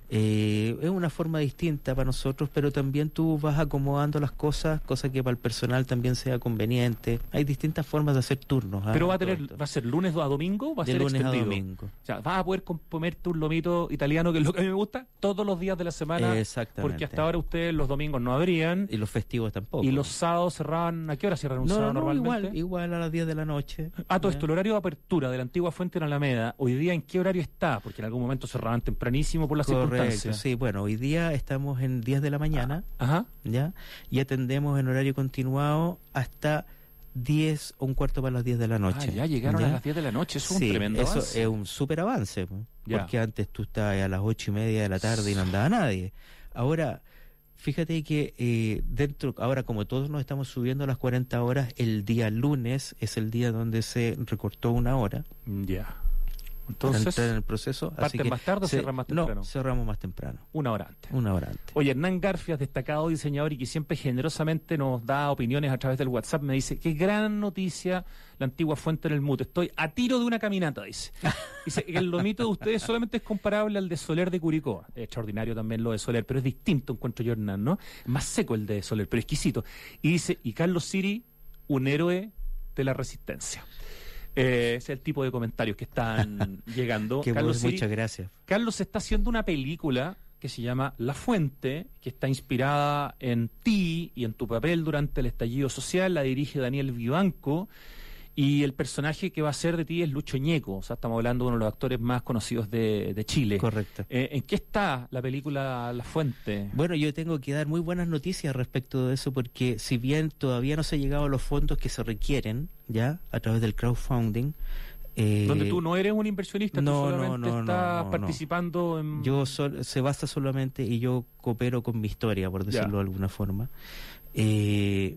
Eh, es una forma distinta para nosotros, pero también tú vas acomodando las cosas, cosa que para el personal también sea conveniente. Hay distintas formas de hacer turnos. ¿ah? Pero va a Todo tener, esto. va a ser lunes a domingo, va a de ser lunes a extendido. domingo. O sea, vas a poder com- comerte un lomito italiano, que es lo que a mí me gusta, todos los días de la semana. Exactamente. Porque hasta ahora ustedes los domingos no abrían. Y los festivos tampoco. Y los sábados cerraban, ¿a qué hora cierran un no, sábado no, no, normalmente? igual, igual a las diez de la noche. Ah, todo ¿ya? esto, el horario de apertura de la antigua fuente en Alameda, hoy día ¿en qué horario está? Porque en algún momento cerraban tempranísimo por las Correcto. circunstancias. Sí, bueno, hoy día estamos en diez de la mañana, Ah, ajá. ¿ya? Y atendemos en horario continuado hasta diez o un cuarto para las diez de la noche. Ah, ya llegaron ¿ya? a las diez de la noche, eso es Sí, un tremendo eso avance. es un súper avance, po, Ya. porque antes tú estabas a las ocho y media de la tarde y no andaba nadie. Ahora, fíjate que eh, dentro, ahora como todos nos estamos subiendo a las cuarenta horas, el día lunes es el día donde se recortó una hora Ya. para Entonces, entrar en el proceso. así ¿parten que más tarde o se- cierran más temprano? No, cerramos más temprano, una hora antes. una hora antes. Oye, Hernán Garfias, destacado diseñador y que siempre generosamente nos da opiniones a través del WhatsApp, me dice, qué gran noticia la antigua fuente en el mute. Estoy a tiro de una caminata, dice. Dice que el lomito de ustedes solamente es comparable al de Soler de Curicó. Es extraordinario también lo de Soler, pero es distinto, encuentro yo, Hernán, ¿no? Es más seco el de Soler, pero exquisito. Y dice, y Carlos Siri, un héroe de la resistencia. Eh, ese es el tipo de comentarios que están llegando. Qué Carlos bueno, Siri, muchas gracias. Carlos está haciendo una película que se llama La Fuente, que está inspirada en ti y en tu papel durante el estallido social. La dirige Daniel Vivanco y el personaje que va a ser de ti es Lucho Ñeco. O sea, estamos hablando de uno de los actores más conocidos de, de Chile. Correcto. Eh, ¿En qué está la película La Fuente? Bueno, yo tengo que dar muy buenas noticias respecto de eso, porque si bien todavía no se ha llegado a los fondos que se requieren, ya, a través del crowdfunding, eh, Donde tú no eres un inversionista, no, tú no, solamente no, no, estás no, no. participando en... yo sol- se basa solamente y yo coopero con mi historia, por decirlo Ya. de alguna forma. Eh,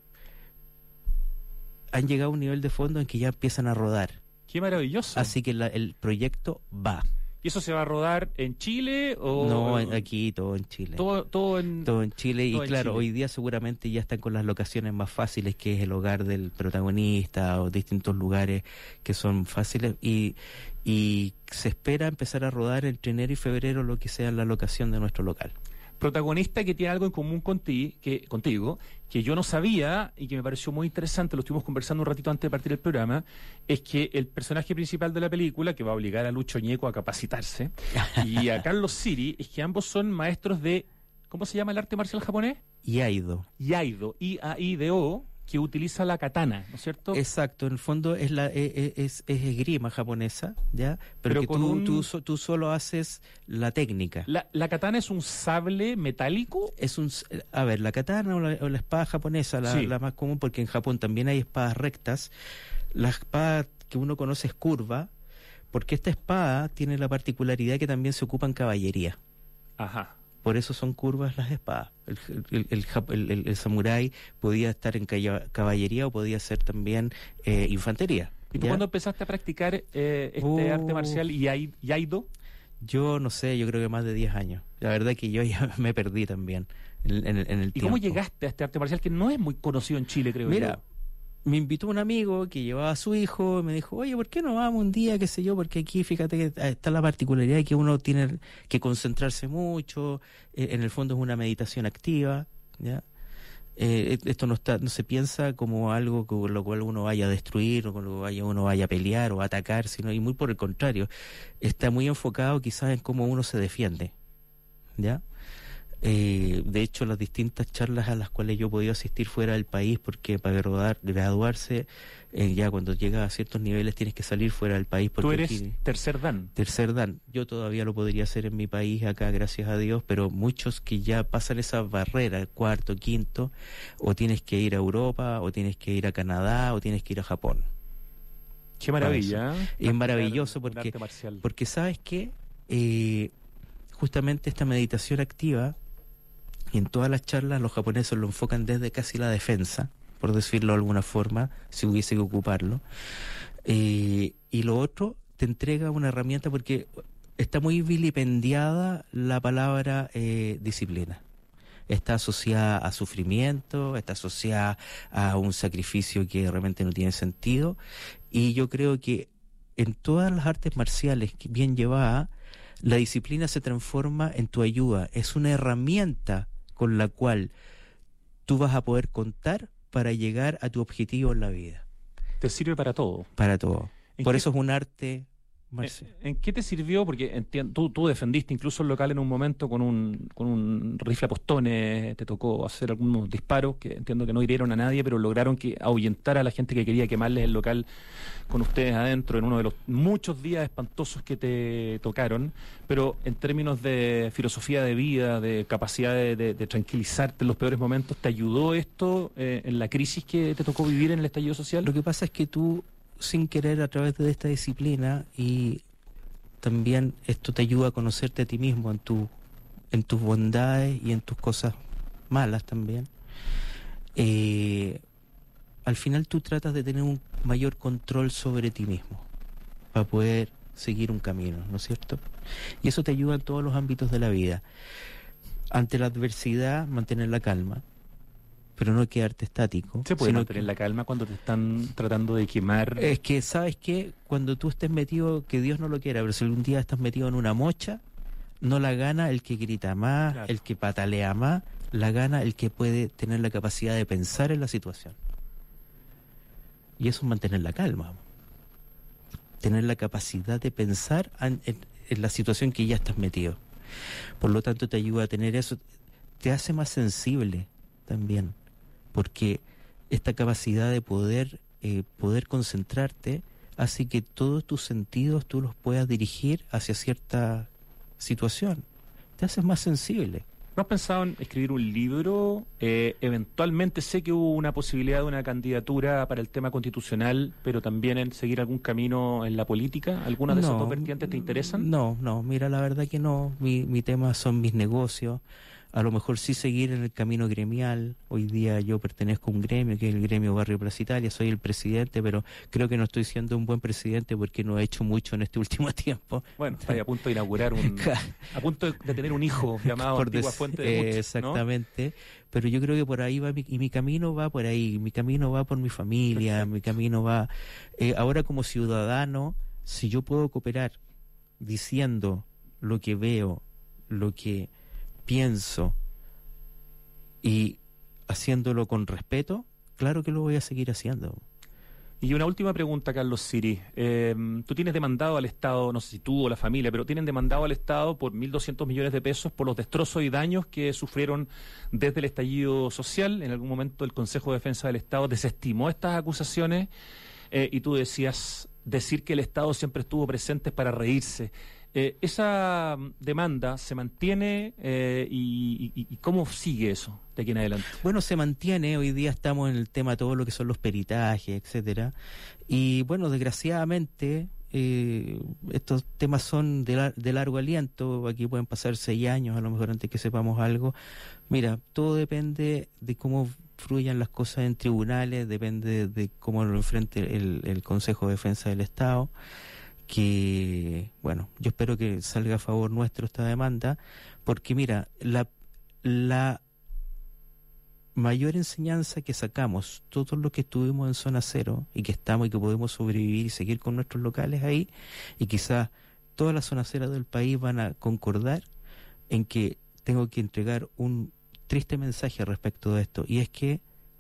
han llegado a un nivel de fondo en que ya empiezan a rodar, Qué maravilloso. así que la- el proyecto va. ¿Y eso se va a rodar en Chile o...? No, en- aquí todo en Chile. Todo, todo en... Todo en Chile. todo Y en claro, Chile. hoy día seguramente ya están con las locaciones más fáciles, que es el hogar del protagonista o distintos lugares que son fáciles. Y, y se espera empezar a rodar entre enero y febrero lo que sea la locación de nuestro local. Protagonista que tiene algo en común con ti, que, contigo, que yo no sabía y que me pareció muy interesante, lo estuvimos conversando un ratito antes de partir el programa, es que el personaje principal de la película, que va a obligar a Lucho Ñeco a capacitarse, y a Carlos Siri, es que ambos son maestros de, ¿cómo se llama el arte marcial japonés? Y ha ido. Iaido, I A I D O, que utiliza la katana, ¿no es cierto? Exacto, en el fondo es la e- e- es, es esgrima japonesa, ¿ya? Pero, Pero que con tú, un- tú, so- tú solo haces la técnica. La, la katana es un sable metálico. Es un, s- a ver, la katana o la, o la espada japonesa, la, Sí. la más común, porque en Japón también hay espadas rectas. La espada que uno conoce es curva, porque esta espada tiene la particularidad que también se ocupa en caballería. Ajá. Por eso son curvas las espadas. El, el, el, jap- el- el- el samurái podía estar en calla- caballería o podía ser también eh, infantería. ¿Y tú ¿ya? cuándo empezaste a practicar eh, este Oh. arte marcial Iai- Iaido? Yo no sé, yo creo que más de diez años. La verdad que yo ya me perdí también en, en el- en el ¿Y tiempo. cómo llegaste a este arte marcial que no es muy conocido en Chile, creo Mira, yo? me invitó un amigo que llevaba a su hijo y me dijo, oye, ¿por qué no vamos un día, qué sé yo? Porque aquí, fíjate que está la particularidad de que uno tiene que concentrarse mucho, eh, en el fondo es una meditación activa, ¿ya? Eh, esto no está, no se piensa como algo con lo cual uno vaya a destruir o con lo que vaya, uno vaya a pelear o a atacar, sino y muy por el contrario, está muy enfocado quizás en cómo uno se defiende, ¿ya? Eh, de hecho, las distintas charlas a las cuales yo he podido asistir fuera del país, porque para graduar, graduarse, eh, ya cuando llegas a ciertos niveles tienes que salir fuera del país. Porque Tú eres aquí- tercer dan. tercer dan. Yo todavía lo podría hacer en mi país acá, gracias a Dios, pero muchos que ya pasan esa barrera, el cuarto, quinto, o tienes que ir a Europa, o tienes que ir a Canadá, o tienes que ir a Japón. Qué maravilla. ¿eh? Es Practicar maravilloso un porque- arte marcial. Porque sabes que eh, justamente esta meditación activa, y en todas las charlas los japoneses lo enfocan desde casi la defensa, por decirlo de alguna forma, si hubiese que ocuparlo. Eh, y lo otro, te entrega una herramienta porque está muy vilipendiada la palabra eh, disciplina. Está asociada a sufrimiento, está asociada a un sacrificio que realmente no tiene sentido. Y yo creo que en todas las artes marciales que bien llevadas, la disciplina se transforma en tu ayuda. Es una herramienta con la cual tú vas a poder contar para llegar a tu objetivo en la vida, Te sirve para todo. para todo. ¿En Por qué- eso es un arte Marce. ¿En, en qué te sirvió? Porque enti- tú, tú defendiste incluso el local en un momento con un, con un rifle a postones, te tocó hacer algunos disparos que entiendo que no hirieron a nadie, pero lograron que ahuyentara a la gente que quería quemarles el local con ustedes adentro en uno de los muchos días espantosos que te tocaron. Pero en términos de filosofía de vida, de capacidad de, de, de tranquilizarte en los peores momentos, ¿te ayudó esto eh, en la crisis que te tocó vivir en el estallido social? Lo que pasa es que tú, sin querer, a través de esta disciplina, y también esto te ayuda a conocerte a ti mismo en tu, en tus bondades y en tus cosas malas también. Eh, al final tú tratas de tener un mayor control sobre ti mismo para poder seguir un camino, ¿no es cierto? Y eso te ayuda en todos los ámbitos de la vida. Ante la adversidad, mantener la calma, pero no quedarte estático. ¿Se puede sino mantener que- la calma cuando te están tratando de quemar? Es que, ¿sabes qué? Cuando tú estés metido, que Dios no lo quiera, pero si algún día estás metido en una mocha, no la gana el que grita más, Claro. el que patalea más, la gana el que puede tener la capacidad de pensar en la situación. Y eso es mantener la calma. Tener la capacidad de pensar en, en- en la situación que ya estás metido. Por lo tanto, te ayuda a tener eso, te hace más sensible también, porque esta capacidad de poder, eh, poder concentrarte hace que todos tus sentidos tú los puedas dirigir hacia cierta situación. Te haces más sensible. ¿No has pensado en escribir un libro? Eh, eventualmente sé que hubo una posibilidad de una candidatura para el tema constitucional, pero también en seguir algún camino en la política. ¿Algunas de esas No, dos vertientes te interesan? No, no, mira, la verdad que no. Mi, mi tema son mis negocios. A lo mejor sí seguir en el camino gremial. Hoy día yo pertenezco a un gremio, que es el gremio Barrio Plaza Italia, soy el presidente, pero creo que no estoy siendo un buen presidente porque no he hecho mucho en este último tiempo. Bueno, está ahí a punto de inaugurar un... a punto de tener un hijo llamado Por Antigua dec- Fuente de eh, Muchos, ¿no? Exactamente, pero yo creo que por ahí va mi, y mi camino va por ahí, mi camino va por mi familia, Perfecto. mi camino va... eh, ahora como ciudadano, si yo puedo cooperar diciendo lo que veo, lo que pienso y haciéndolo con respeto, claro que lo voy a seguir haciendo. Y una última pregunta, Carlos Siri. Eh, tú tienes demandado al Estado, no sé si tú o la familia, pero tienen demandado al Estado por mil doscientos millones de pesos por los destrozos y daños que sufrieron desde el estallido social. En algún momento el Consejo de Defensa del Estado desestimó estas acusaciones eh, y tú decías decir que el Estado siempre estuvo presente para reírse. Eh, ¿Esa demanda se mantiene eh, y, y, y cómo sigue eso de aquí en adelante? Bueno, se mantiene, hoy día estamos en el tema de todo lo que son los peritajes, etcétera. Y bueno, desgraciadamente, eh, estos temas son de, lar- de largo aliento, aquí pueden pasar seis años, a lo mejor antes que sepamos algo. Mira, todo depende de cómo fluyan las cosas en tribunales, depende de cómo lo enfrente el, el Consejo de Defensa del Estado, que, bueno, yo espero que salga a favor nuestro esta demanda, porque mira, la, la mayor enseñanza que sacamos, todos los que estuvimos en zona cero y que estamos y que podemos sobrevivir y seguir con nuestros locales ahí, y quizás todas las zonas cero del país van a concordar en que tengo que entregar un triste mensaje respecto de esto, y es que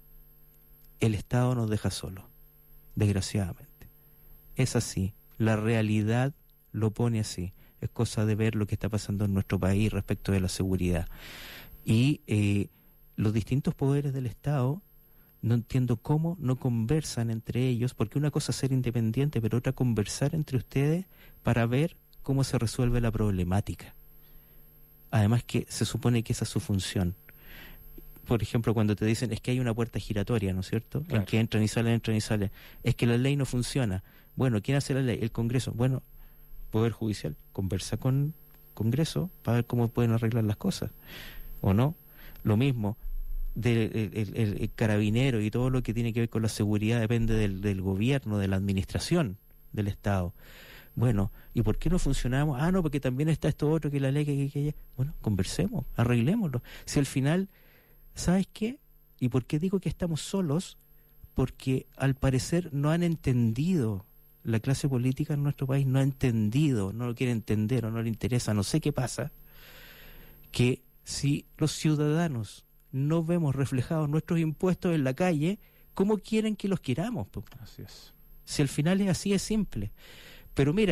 el Estado nos deja solos, desgraciadamente. Es así, la realidad lo pone así, es cosa de ver lo que está pasando en nuestro país respecto de la seguridad. Y eh, los distintos poderes del Estado, no entiendo cómo no conversan entre ellos, porque una cosa es ser independiente, pero otra conversar entre ustedes para ver cómo se resuelve la problemática. Además que se supone que esa es su función. Por ejemplo, cuando te dicen es que hay una puerta giratoria, ¿no es cierto? Claro. En que entran y salen, entran y salen. Es que la ley no funciona. Bueno, ¿quién hace la ley? El Congreso. Bueno, Poder Judicial conversa con Congreso para ver cómo pueden arreglar las cosas. ¿O no? Lo mismo, del el, el, el- el carabinero y todo lo que tiene que ver con la seguridad depende del, del gobierno, de la administración del Estado. Bueno, ¿y por qué no funcionamos? Ah, no, porque también está esto otro, que la ley, que, que, que... Bueno, conversemos, arreglémoslo. Si al final, ¿sabes qué? ¿Y por qué digo que estamos solos? Porque al parecer no han entendido, la clase política en nuestro país no ha entendido, no lo quiere entender o no le interesa, no sé qué pasa, que si los ciudadanos no vemos reflejados nuestros impuestos en la calle, ¿cómo quieren que los queramos, po? Así es. Si al final es así, es simple. Pero mira,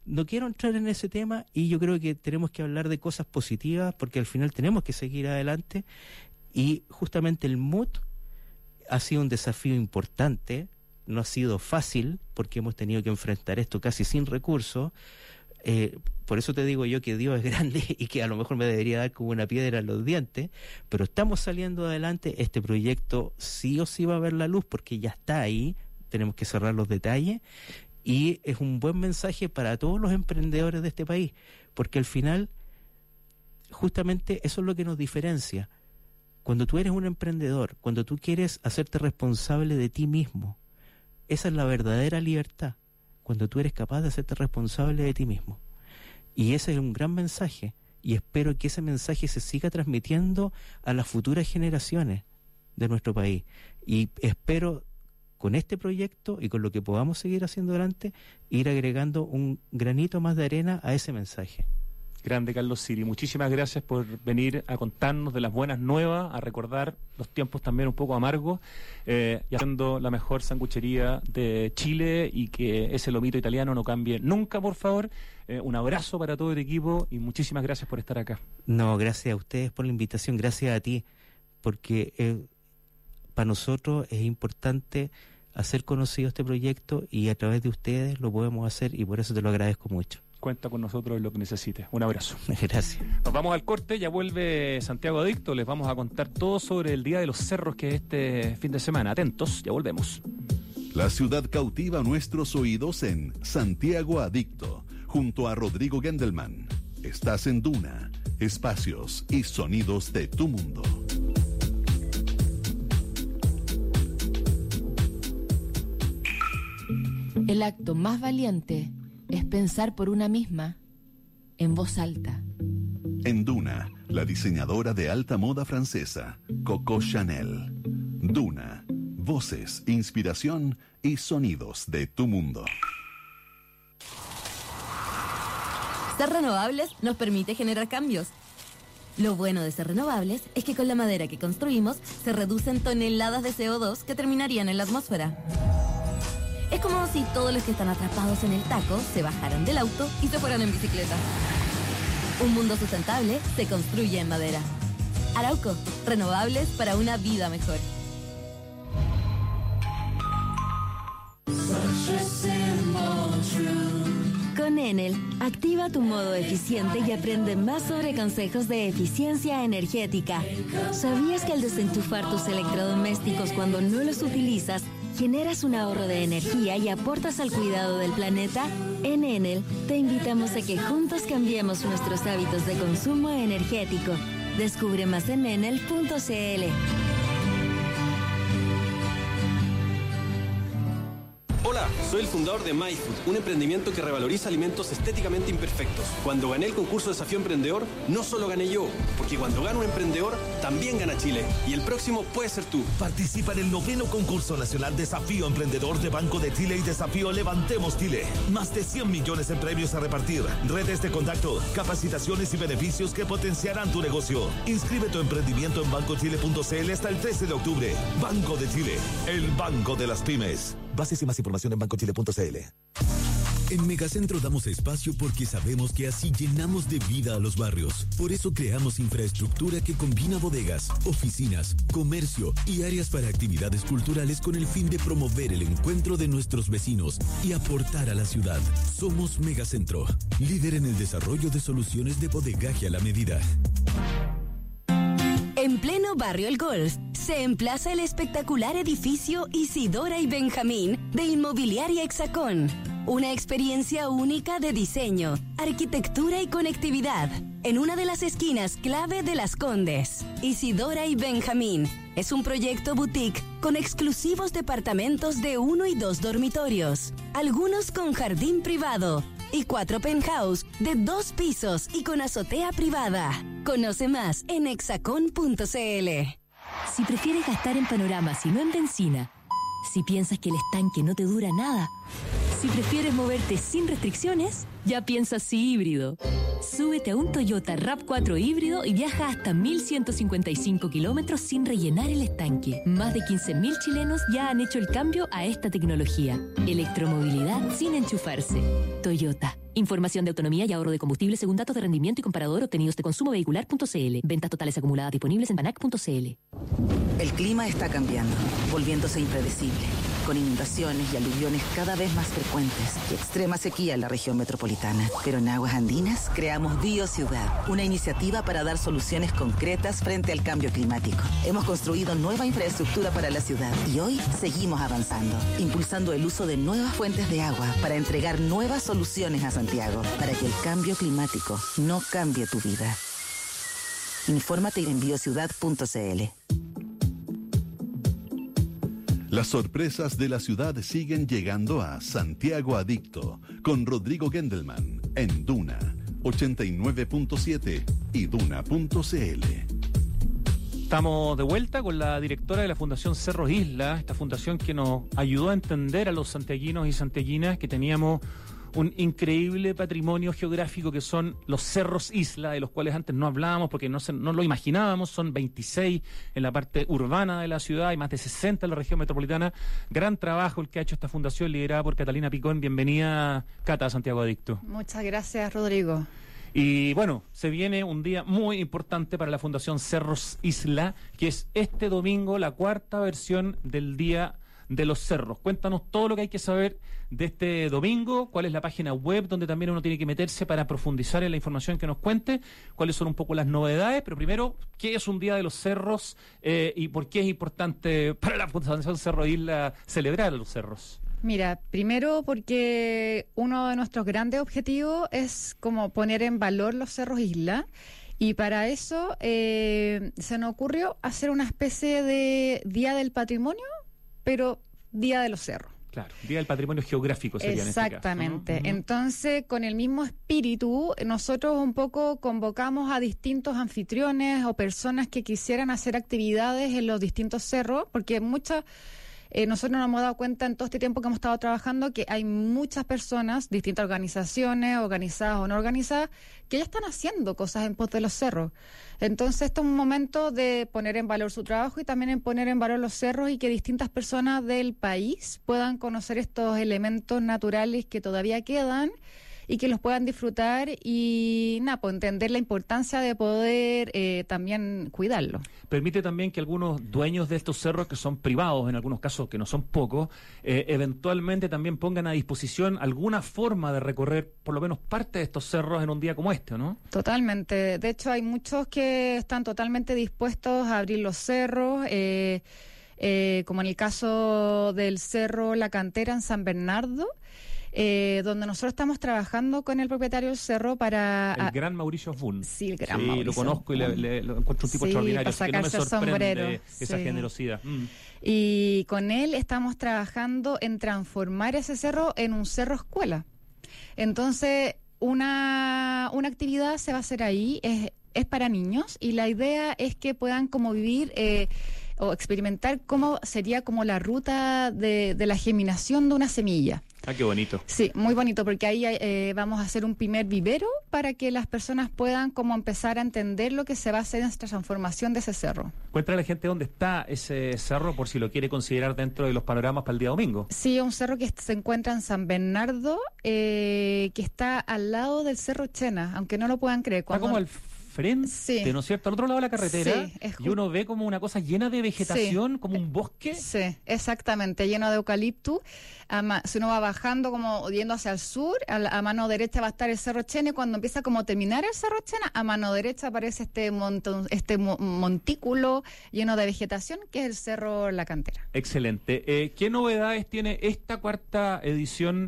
no quiero entrar en ese tema y yo creo que tenemos que hablar de cosas positivas porque al final tenemos que seguir adelante y justamente el M U T ha sido un desafío importante, no ha sido fácil porque hemos tenido que enfrentar esto casi sin recursos. Eh, por eso te digo yo que Dios es grande y que a lo mejor me debería dar como una piedra en los dientes, pero estamos saliendo adelante. Este proyecto sí o sí va a ver la luz porque ya está ahí, tenemos que cerrar los detalles y es un buen mensaje para todos los emprendedores de este país, porque al final justamente eso es lo que nos diferencia. Cuando tú eres un emprendedor, cuando tú quieres hacerte responsable de ti mismo, esa es la verdadera libertad, cuando tú eres capaz de hacerte responsable de ti mismo. Y ese es un gran mensaje, y espero que ese mensaje se siga transmitiendo a las futuras generaciones de nuestro país. Y espero, con este proyecto y con lo que podamos seguir haciendo adelante, ir agregando un granito más de arena a ese mensaje. Grande Carlos Siri, muchísimas gracias por venir a contarnos de las buenas nuevas, a recordar los tiempos también un poco amargos, eh, y haciendo la mejor sanguchería de Chile y que ese lomito italiano no cambie nunca, por favor. Eh, un abrazo para todo el equipo y muchísimas gracias por estar acá. No, gracias a ustedes por la invitación, gracias a ti, porque eh, para nosotros es importante hacer conocido este proyecto y a través de ustedes lo podemos hacer y por eso te lo agradezco mucho. Cuenta con nosotros en lo que necesites. Un abrazo. Gracias. Nos vamos al corte, ya vuelve Santiago Adicto. Les vamos a contar todo sobre el Día de los Cerros, que es este fin de semana. Atentos, ya volvemos. La ciudad cautiva nuestros oídos en Santiago Adicto, junto a Rodrigo Gendelman. Estás en Duna, espacios y sonidos de tu mundo. El acto más valiente es pensar por una misma en voz alta. En Duna, la diseñadora de alta moda francesa, Coco Chanel. Duna, voces, inspiración y sonidos de tu mundo. Ser renovables nos permite generar cambios. Lo bueno de ser renovables es que con la madera que construimos se reducen toneladas de C O dos que terminarían en la atmósfera. Es como si todos los que están atrapados en el taco se bajaran del auto y se fueran en bicicleta. Un mundo sustentable se construye en madera. Arauco, renovables para una vida mejor. Con Enel, activa tu modo eficiente y aprende más sobre consejos de eficiencia energética. ¿Sabías que al desenchufar tus electrodomésticos cuando no los utilizas, generas un ahorro de energía y aportas al cuidado del planeta? En Enel, te invitamos a que juntos cambiemos nuestros hábitos de consumo energético. Descubre más en enel punto c l. Hola, soy el fundador de MyFood, un emprendimiento que revaloriza alimentos estéticamente imperfectos. Cuando gané el concurso Desafío Emprendedor, no solo gané yo, porque cuando gana un emprendedor, también gana Chile. Y el próximo puede ser tú. Participa en el noveno concurso nacional Desafío Emprendedor de Banco de Chile y Desafío Levantemos Chile. Más de cien millones en premios a repartir, redes de contacto, capacitaciones y beneficios que potenciarán tu negocio. Inscribe tu emprendimiento en banco chile punto c l hasta el trece de octubre. Banco de Chile, el banco de las pymes. Bases y más información en banco chile punto c l. En Megacentro damos espacio porque sabemos que así llenamos de vida a los barrios. Por eso creamos infraestructura que combina bodegas, oficinas, comercio y áreas para actividades culturales con el fin de promover el encuentro de nuestros vecinos y aportar a la ciudad. Somos Megacentro, líder en el desarrollo de soluciones de bodegaje a la medida. En pleno barrio El Golf, se emplaza el espectacular edificio Isidora y Benjamín de Inmobiliaria Hexacón. Una experiencia única de diseño, arquitectura y conectividad, en una de las esquinas clave de Las Condes. Isidora y Benjamín es un proyecto boutique con exclusivos departamentos de uno y dos dormitorios, algunos con jardín privado, y cuatro penthouse de dos pisos y con azotea privada. Conoce más en hexacon punto c l. Si prefieres gastar en panoramas y no en benzina, si piensas que el estanque no te dura nada, si Si prefieres moverte sin restricciones, ya piensa si híbrido. Súbete a un Toyota RAV cuatro híbrido y viaja hasta mil ciento cincuenta y cinco kilómetros sin rellenar el estanque. Más de quince mil chilenos ya han hecho el cambio a esta tecnología. Electromovilidad sin enchufarse. Toyota. Información de autonomía y ahorro de combustible según datos de rendimiento y comparador obtenidos de consumo vehicular punto c l. Ventas totales acumuladas disponibles en banac punto c l. El clima está cambiando, volviéndose impredecible, con inundaciones y aluviones cada vez más frecuentes y extrema sequía en la región metropolitana. Pero en Aguas Andinas creamos BioCiudad, una iniciativa para dar soluciones concretas frente al cambio climático. Hemos construido nueva infraestructura para la ciudad y hoy seguimos avanzando, impulsando el uso de nuevas fuentes de agua para entregar nuevas soluciones a Santiago, para que el cambio climático no cambie tu vida. Infórmate en biociudad punto c l. Las sorpresas de la ciudad siguen llegando a Santiago Adicto con Rodrigo Gendelman en Duna ochenta y nueve punto siete y duna punto c l. Estamos de vuelta con la directora de la Fundación Cerros Isla, esta fundación que nos ayudó a entender a los santiaguinos y santiaguinas que teníamos un increíble patrimonio geográfico que son los Cerros Isla, de los cuales antes no hablábamos porque no, se, no lo imaginábamos. Son veintiséis en la parte urbana de la ciudad y más de sesenta en la región metropolitana. Gran trabajo el que ha hecho esta fundación liderada por Catalina Picón. Bienvenida, Cata, a Santiago Adicto. Muchas gracias, Rodrigo. Y bueno, se viene un día muy importante para la Fundación Cerros Isla, que es este domingo la cuarta versión del Día de los Cerros. Cuéntanos todo lo que hay que saber de este domingo, cuál es la página web donde también uno tiene que meterse para profundizar en la información que nos cuente, cuáles son un poco las novedades, pero primero, ¿qué es un Día de los Cerros eh, y por qué es importante para la Fundación Cerros Isla celebrar los cerros? Mira, primero porque uno de nuestros grandes objetivos es como poner en valor los Cerros Isla. Y para eso eh, se nos ocurrió hacer una especie de Día del Patrimonio, pero Día de los Cerros. Claro, Día del Patrimonio Geográfico sería en este caso, ¿no? Exactamente. Uh-huh. Entonces, con el mismo espíritu, nosotros un poco convocamos a distintos anfitriones o personas que quisieran hacer actividades en los distintos cerros, porque muchas... Eh, nosotros nos hemos dado cuenta en todo este tiempo que hemos estado trabajando que hay muchas personas, distintas organizaciones, organizadas o no organizadas, que ya están haciendo cosas en pos de los cerros. Entonces, esto es un momento de poner en valor su trabajo y también en poner en valor los cerros y que distintas personas del país puedan conocer estos elementos naturales que todavía quedan y que los puedan disfrutar y nada, pues entender la importancia de poder eh, también cuidarlo. Permite también que algunos dueños de estos cerros, que son privados, en algunos casos que no son pocos, eh, eventualmente también pongan a disposición alguna forma de recorrer por lo menos parte de estos cerros en un día como este, ¿no? Totalmente. De hecho, hay muchos que están totalmente dispuestos a abrir los cerros, eh, eh, como en el caso del Cerro La Cantera en San Bernardo, Eh, donde nosotros estamos trabajando con el propietario del cerro para... El gran Mauricio Osbun. Sí, el gran sí, Mauricio. lo conozco y le, le, lo encuentro un tipo sí, extraordinario, así que no me sorprende sombrero. esa sí. generosidad. Mm. Y con él estamos trabajando en transformar ese cerro en un cerro escuela. Entonces, una, una actividad se va a hacer ahí, es, es para niños, y la idea es que puedan como vivir... Eh, o experimentar cómo sería como la ruta de, de la germinación de una semilla. Ah, qué bonito. Sí, muy bonito, porque ahí eh, vamos a hacer un primer vivero para que las personas puedan como empezar a entender lo que se va a hacer en esta transformación de ese cerro. Cuéntale a la gente dónde está ese cerro por si lo quiere considerar dentro de los panoramas para el día domingo. Sí, un cerro que se encuentra en San Bernardo, eh, que está al lado del Cerro Chena, aunque no lo puedan creer. Cuando... Está como al frente, sí. ¿no es cierto? Al otro lado de la carretera, sí, es y uno ve como una cosa llena de vegetación, sí. como un bosque. Sí, exactamente, lleno de eucalipto. Ma- si uno va bajando, como yendo hacia el sur, a, la, a mano derecha va a estar el Cerro Chena, y cuando empieza como a terminar el Cerro Chena, a mano derecha aparece este, montón, este mo- montículo lleno de vegetación, que es el Cerro La Cantera. Excelente. Eh, ¿Qué novedades tiene esta cuarta edición?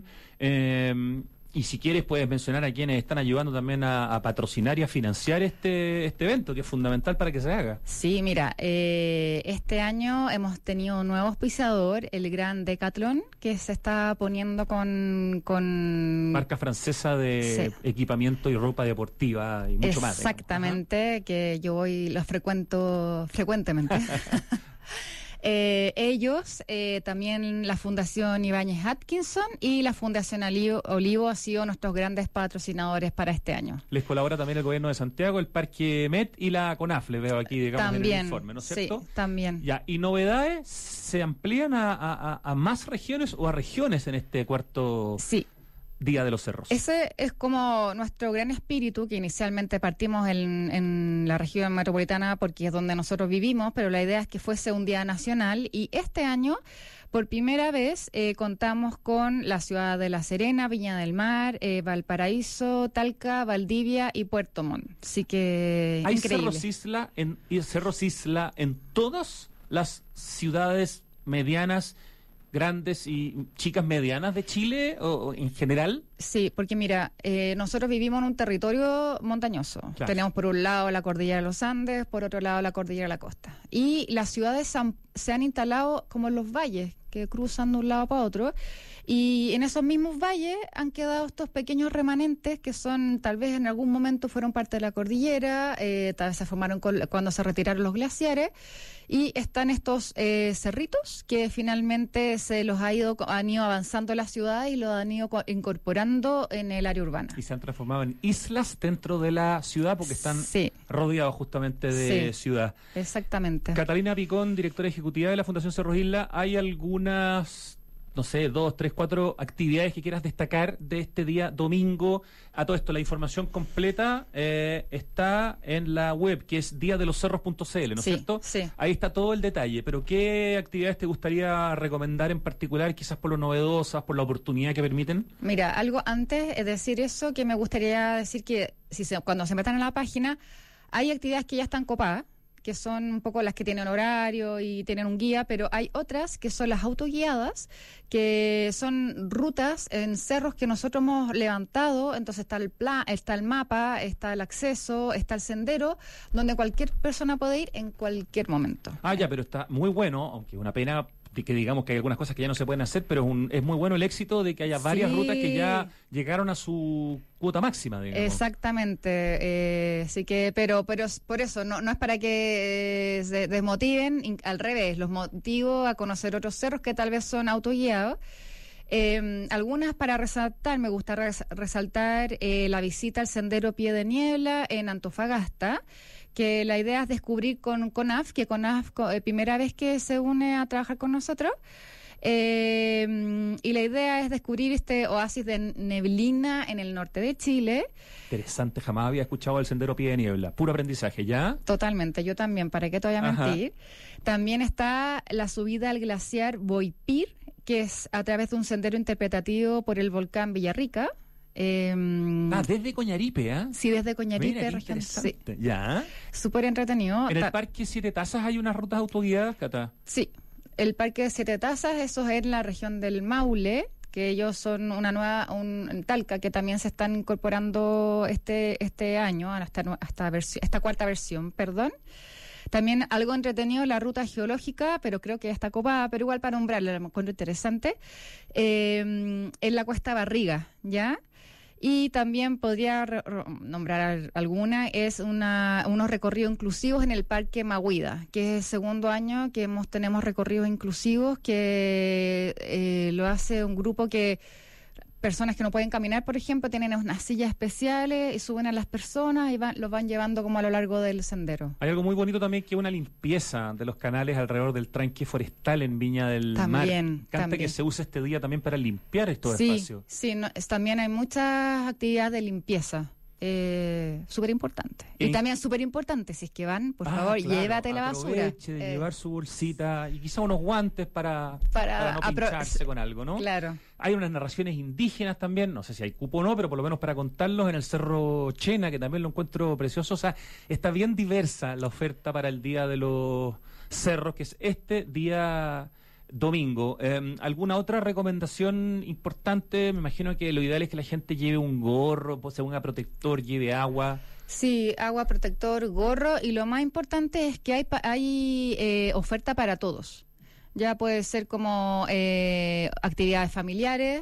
Eh, Y si quieres puedes mencionar a quienes están ayudando también a, a patrocinar y a financiar este este evento, que es fundamental para que se haga. Sí, mira, eh, este año hemos tenido un nuevo auspiciador, el Gran Decathlon, que se está poniendo con... con... Marca francesa de sí. equipamiento y ropa deportiva y mucho más. Exactamente, que yo voy, los frecuento frecuentemente. Eh, ellos, eh, también la Fundación Ibáñez Atkinson y la Fundación Olivo, Olivo ha sido nuestros grandes patrocinadores para este año. Les colabora también el Gobierno de Santiago, el Parque Met y la CONAF, les veo aquí, digamos, también, en el informe, ¿no es cierto? Sí, también. Ya, ¿y novedades se amplían a, a, a más regiones o a regiones en este cuarto sí. Día de los Cerros? Ese es como nuestro gran espíritu, que inicialmente partimos en, en la región metropolitana porque es donde nosotros vivimos, pero la idea es que fuese un día nacional, y este año, por primera vez, eh, contamos con la ciudad de La Serena, Viña del Mar, eh, Valparaíso, Talca, Valdivia y Puerto Montt. Así que ¿Hay increíble. Cerros Isla en, Cerros Isla en todas las ciudades medianas, grandes y chicas medianas de Chile, o, o en general? Sí, porque mira, eh, nosotros vivimos en un territorio montañoso. Claro. Tenemos por un lado la cordillera de los Andes, por otro lado la cordillera de la costa. Y las ciudades han, se han instalado como en los valles, que cruzan de un lado para otro. Y en esos mismos valles han quedado estos pequeños remanentes que son, tal vez en algún momento fueron parte de la cordillera, eh, tal vez se formaron con, cuando se retiraron los glaciares, y están estos eh, cerritos que finalmente se los ha ido, han ido avanzando la ciudad y los han ido incorporando en el área urbana. Y se han transformado en islas dentro de la ciudad porque están sí. rodeados justamente de sí, ciudad. Exactamente. Catalina Picón, directora ejecutiva de la Fundación Cerros Isla, ¿hay algunas, no sé, dos, tres, cuatro actividades que quieras destacar de este día domingo? A todo esto, la información completa eh, está en la web, que es dia de los cerros punto c l, ¿no es sí, cierto? Sí. Ahí está todo el detalle, pero ¿qué actividades te gustaría recomendar en particular, quizás por lo novedosas, por la oportunidad que permiten? Mira, algo antes de decir eso, que me gustaría decir que si se, cuando se metan en la página, hay actividades que ya están copadas, que son un poco las que tienen horario y tienen un guía, pero hay otras que son las autoguiadas, que son rutas en cerros que nosotros hemos levantado. Entonces está el plan, está el mapa, está el acceso, está el sendero, donde cualquier persona puede ir en cualquier momento. Ah, ya, pero está muy bueno, aunque es una pena que digamos que hay algunas cosas que ya no se pueden hacer, pero es, un, es muy bueno el éxito de que haya varias sí. rutas que ya llegaron a su cuota máxima, digamos. Exactamente, eh, así que, pero, pero por eso no, no es para que eh, se desmotiven, al revés, los motivo a conocer otros cerros que tal vez son autoguiados. Eh, algunas para resaltar, me gusta res, resaltar eh, la visita al sendero Pie de Niebla en Antofagasta, que la idea es descubrir con CONAF, que CONAF, eh, primera vez que se une a trabajar con nosotros, eh, y la idea es descubrir este oasis de neblina en el norte de Chile. Interesante, jamás había escuchado el sendero Pie de Niebla, puro aprendizaje, ¿ya? Totalmente, yo también, ¿para qué te voy a mentir? Ajá. También está la subida al glaciar Boipir, que es a través de un sendero interpretativo por el volcán Villarrica. Eh, ah, desde Coñaripe, ¿ah? ¿eh? Sí, desde Coñaripe, Mira, región. Sí. Ya. Súper entretenido. ¿En el Parque Siete Tazas hay unas rutas autoguiadas, Cata? Sí, el Parque Siete Tazas, eso es en la región del Maule, que ellos son una nueva, un Talca, que también se están incorporando este este año, hasta, hasta versi- esta cuarta versión, perdón. También algo entretenido, la ruta geológica, pero creo que ya está copada, pero igual para nombrarla, lo encuentro interesante, eh, en la Cuesta Barriga, ¿ya? Y también podría re- re- nombrar alguna, es una unos recorridos inclusivos en el Parque Mahuida, que es el segundo año que hemos tenemos recorridos inclusivos, que eh, lo hace un grupo que... Personas que no pueden caminar, por ejemplo, tienen unas sillas especiales y suben a las personas y van, los van llevando como a lo largo del sendero. Hay algo muy bonito también, que es una limpieza de los canales alrededor del tranque forestal en Viña del también, Mar. Canta también. que se usa este día también para limpiar estos sí, espacios. Sí, no, es, también hay muchas actividades de limpieza. Eh, súper importante. Y, y también súper importante, si es que van, por ah, favor, claro, llévate la basura. Aproveche de eh, llevar su bolsita y quizá unos guantes para, para, para no apro- pincharse con algo, ¿no? Claro. Hay unas narraciones indígenas también, no sé si hay cupo o no, pero por lo menos para contarlos en el Cerro Chena, que también lo encuentro precioso. O sea, está bien diversa la oferta para el Día de los Cerros, que es este día domingo. Eh, ¿Alguna otra recomendación importante? Me imagino que lo ideal es que la gente lleve un gorro, pues, un protector, lleve agua. Sí, agua, protector, gorro, y lo más importante es que hay, pa- hay eh, oferta para todos. Ya puede ser como eh, actividades familiares,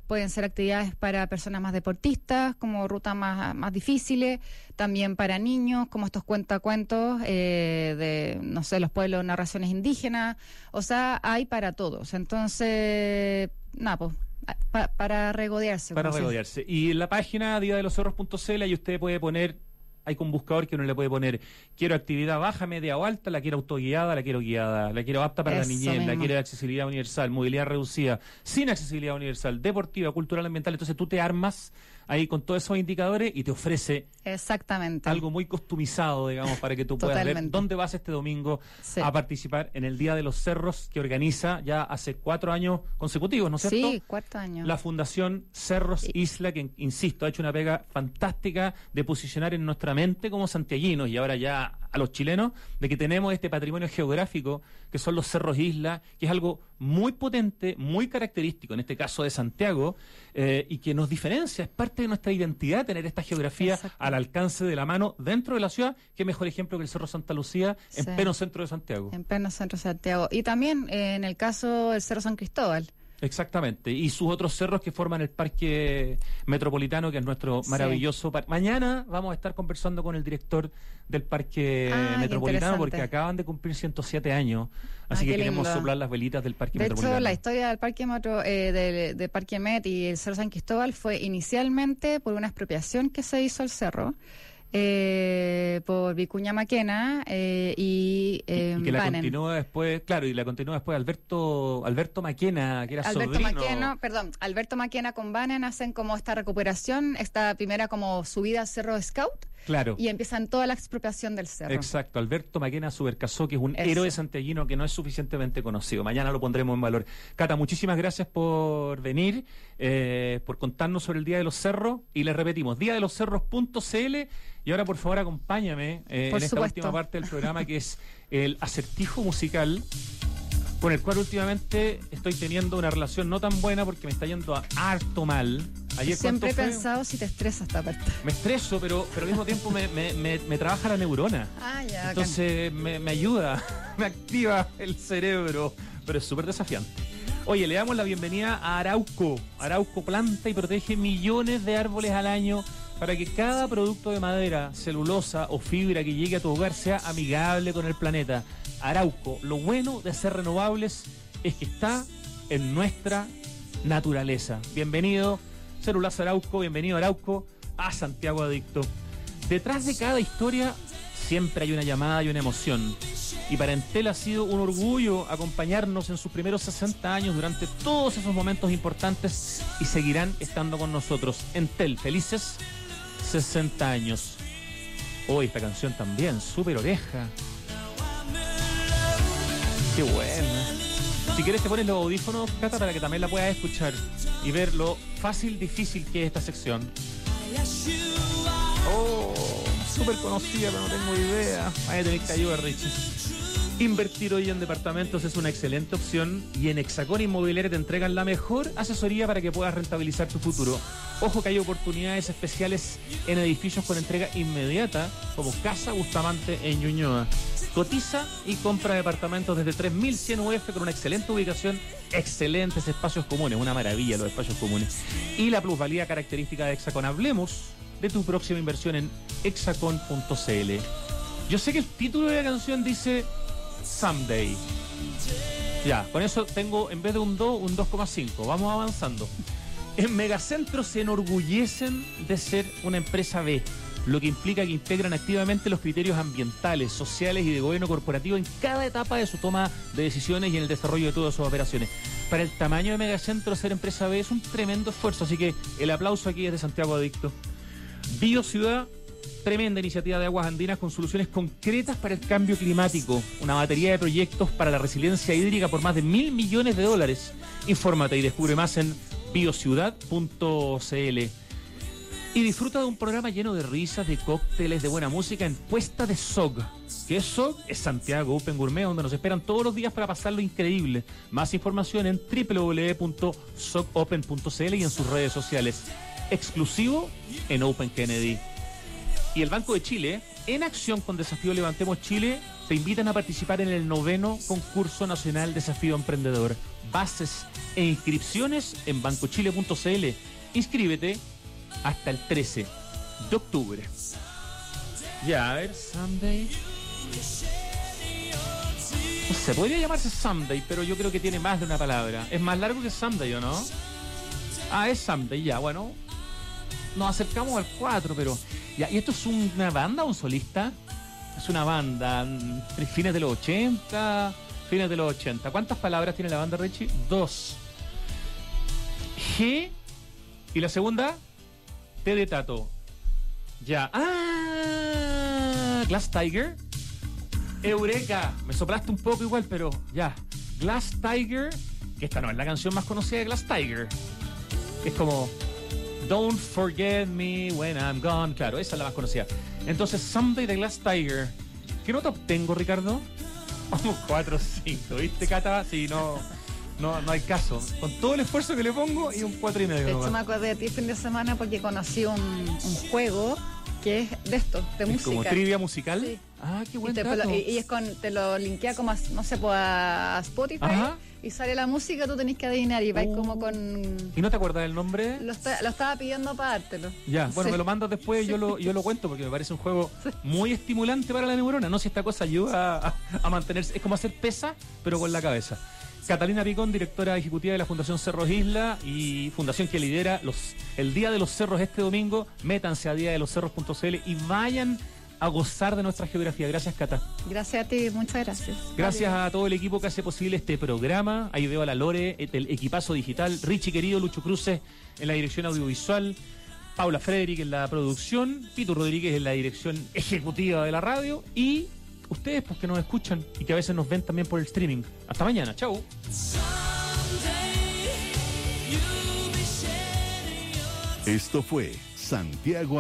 pueden ser actividades para personas más deportistas, como rutas más, más difíciles, también para niños, como estos cuentacuentos eh, de, no sé, los pueblos, narraciones indígenas, o sea, hay para todos. Entonces, nada, pues, pa, para regodearse. Para regodearse. Y en la página día de los cerros punto c l ahí usted puede poner, hay un buscador que uno le puede poner, quiero actividad baja, media o alta, la quiero autoguiada, la quiero guiada, la quiero apta para Eso la niñez, mismo. la quiero de accesibilidad universal, movilidad reducida, sin accesibilidad universal, deportiva, cultural, ambiental. Entonces tú te armas ahí con todos esos indicadores y te ofrece Exactamente. algo muy customizado, digamos, para que tú puedas ver Totalmente. dónde vas este domingo Sí. a participar en el Día de los Cerros, que organiza ya hace cuatro años consecutivos, ¿no es cierto? Sí, cuarto año. La Fundación Cerros Isla, que, insisto, ha hecho una pega fantástica de posicionar en nuestra mente como santiaguinos y ahora ya a los chilenos, de que tenemos este patrimonio geográfico que son los Cerros Isla, que es algo muy potente, muy característico, en este caso de Santiago, eh, y que nos diferencia, es parte de nuestra identidad tener esta geografía Exacto. al alcance de la mano dentro de la ciudad. Qué mejor ejemplo que el Cerro Santa Lucía en Sí. pleno centro de Santiago. En pleno centro de Santiago. Y también eh, en el caso del Cerro San Cristóbal. Exactamente, y sus otros cerros que forman el Parque Metropolitano, que es nuestro Sí. maravilloso parque. Mañana vamos a estar conversando con el director del Parque Ah, qué Metropolitano, porque interesante. acaban de cumplir ciento siete años, así Ah, que qué queremos lindo. soplar las velitas del Parque De hecho, Metropolitano. la historia del Parque Metro, eh, del, del Parque Met y el Cerro San Cristóbal fue inicialmente por una expropiación que se hizo al cerro eh, por Vicuña Maquena eh, y, eh, y que la Banen. continúa después, claro, y la continúa después Alberto Alberto Maquena, que era Alberto sobrino. Maquena, perdón, Alberto Maquena con Banen hacen como esta recuperación, esta primera como subida al Cerro Scout Claro. y empiezan toda la expropiación del cerro. Exacto, Alberto Maquena Subercasó, que es un Eso. héroe santiaguino que no es suficientemente conocido. Mañana lo pondremos en valor. Cata, muchísimas gracias por venir, eh, por contarnos sobre el Día de los Cerros, y les repetimos, día de los cerros punto c l, y ahora por favor acompáñame eh, Por en esta supuesto. última parte del programa, que es el acertijo musical, con el cual últimamente estoy teniendo una relación no tan buena porque me está yendo a harto mal. Ayer, Siempre he ¿cuánto fue? pensado si te estresa esta parte. Me estreso, pero, pero al mismo tiempo me, me, me, me trabaja la neurona. Ah, ya. Entonces me, me ayuda, me activa el cerebro, pero es súper desafiante. Oye, le damos la bienvenida a Arauco. Arauco planta y protege millones de árboles al año para que cada producto de madera, celulosa o fibra que llegue a tu hogar sea amigable con el planeta. Arauco, lo bueno de ser renovables es que está en nuestra naturaleza. Bienvenido, Celulaza Arauco, bienvenido Arauco a Santiago Adicto. Detrás de cada historia siempre hay una llamada y una emoción. Y para Entel ha sido un orgullo acompañarnos en sus primeros sesenta años durante todos esos momentos importantes y seguirán estando con nosotros. Entel, felices sesenta años. Hoy esta canción también, súper oreja. Qué buena. Si quieres te pones los audífonos, Cata, para que también la puedas escuchar y ver lo fácil, difícil que es esta sección. Oh, súper conocida, pero no tengo idea. Vaya a tener que ayudar, Richie. Invertir hoy en departamentos es una excelente opción y en Hexacón Inmobiliaria te entregan la mejor asesoría para que puedas rentabilizar tu futuro. Ojo que hay oportunidades especiales en edificios con entrega inmediata, como Casa Bustamante en Ñuñoa. Cotiza y compra departamentos desde tres mil cien U F con una excelente ubicación, excelentes espacios comunes, una maravilla los espacios comunes. Y la plusvalía característica de Hexacón. Hablemos de tu próxima inversión en hexacon punto c l. Yo sé que el título de la canción dice Someday. Ya, con eso tengo en vez de un dos, un dos coma cinco. Vamos avanzando. En Megacentro se enorgullecen de ser una empresa B, lo que implica que integran activamente los criterios ambientales, sociales y de gobierno corporativo en cada etapa de su toma de decisiones y en el desarrollo de todas sus operaciones. Para el tamaño de Megacentro, ser empresa B es un tremendo esfuerzo, así que el aplauso aquí es de Santiago Adicto. Biociudad, tremenda iniciativa de Aguas Andinas con soluciones concretas para el cambio climático. Una batería de proyectos para la resiliencia hídrica por más de mil millones de dólares. Infórmate y descubre más en biociudad punto c l. Y disfruta de un programa lleno de risas, de cócteles, de buena música en Puesta de S O G. ¿Qué es S O G? Es Santiago Open Gourmet, donde nos esperan todos los días para pasarlo increíble. Más información en doble u doble u doble u punto sogopen punto c l y en sus redes sociales. Exclusivo en Open Kennedy. Y el Banco de Chile, en acción con Desafío Levantemos Chile, te invitan a participar en el noveno concurso nacional Desafío Emprendedor. bases e inscripciones en bancochile punto c l. Inscríbete hasta el trece de octubre. Ya, a ver, Someday. No sé, podría llamarse Someday, pero yo creo que tiene más de una palabra. Es más largo que Someday, ¿o no? Ah, es Someday, ya, bueno. Nos acercamos al cuatro, pero... Ya, ¿y esto es una banda o un solista? Es una banda, fines de los ochenta, fines de los ochenta. ¿Cuántas palabras tiene la banda, Richie? Dos. G, y la segunda, T de Tato. Ya. Ah, Glass Tiger. Eureka. Me soplaste un poco igual, pero ya. Glass Tiger, que esta no es la canción más conocida de Glass Tiger. Es como Don't Forget Me When I'm Gone. Claro, esa es la más conocida. Entonces, Someday de Glass Tiger. ¿Qué nota obtengo, Ricardo? Vamos, cuatro cinco, ¿viste, Cata? Sí, no, no, no hay caso. Con todo el esfuerzo que le pongo, y un cuatro y medio. De hecho, me acordé de ti fin de semana porque conocí un, un juego que es de esto, de ¿Es música. como trivia musical? Sí. Ah, qué buen y, te, dato. y, y es con, te lo linkea como, a, no sé, pues a Spotify. Ajá. Y sale la música, tú tenés que adivinar y vais Oh. como con... ¿Y no te acuerdas del nombre? Lo, está- lo estaba pidiendo para dártelo. Ya, bueno, Sí. me lo mandas después y yo lo, yo lo cuento porque me parece un juego muy estimulante para la neurona. No sé si esta cosa ayuda a, a mantenerse. Es como hacer pesa, pero con la cabeza. Catalina Picón, directora ejecutiva de la Fundación Cerros Isla y fundación que lidera los, el Día de los Cerros este domingo. Métanse a día de los cerros punto c l y vayan a gozar de nuestra geografía. Gracias, Cata. Gracias a ti, muchas gracias. Gracias a todo el equipo que hace posible este programa. Ahí veo a la Lore, el equipazo digital, Richie querido, Lucho Cruces en la dirección audiovisual, Paula Frederick en la producción, Pito Rodríguez en la dirección ejecutiva de la radio y ustedes, pues, que nos escuchan y que a veces nos ven también por el streaming. Hasta mañana, chau. Esto fue Santiago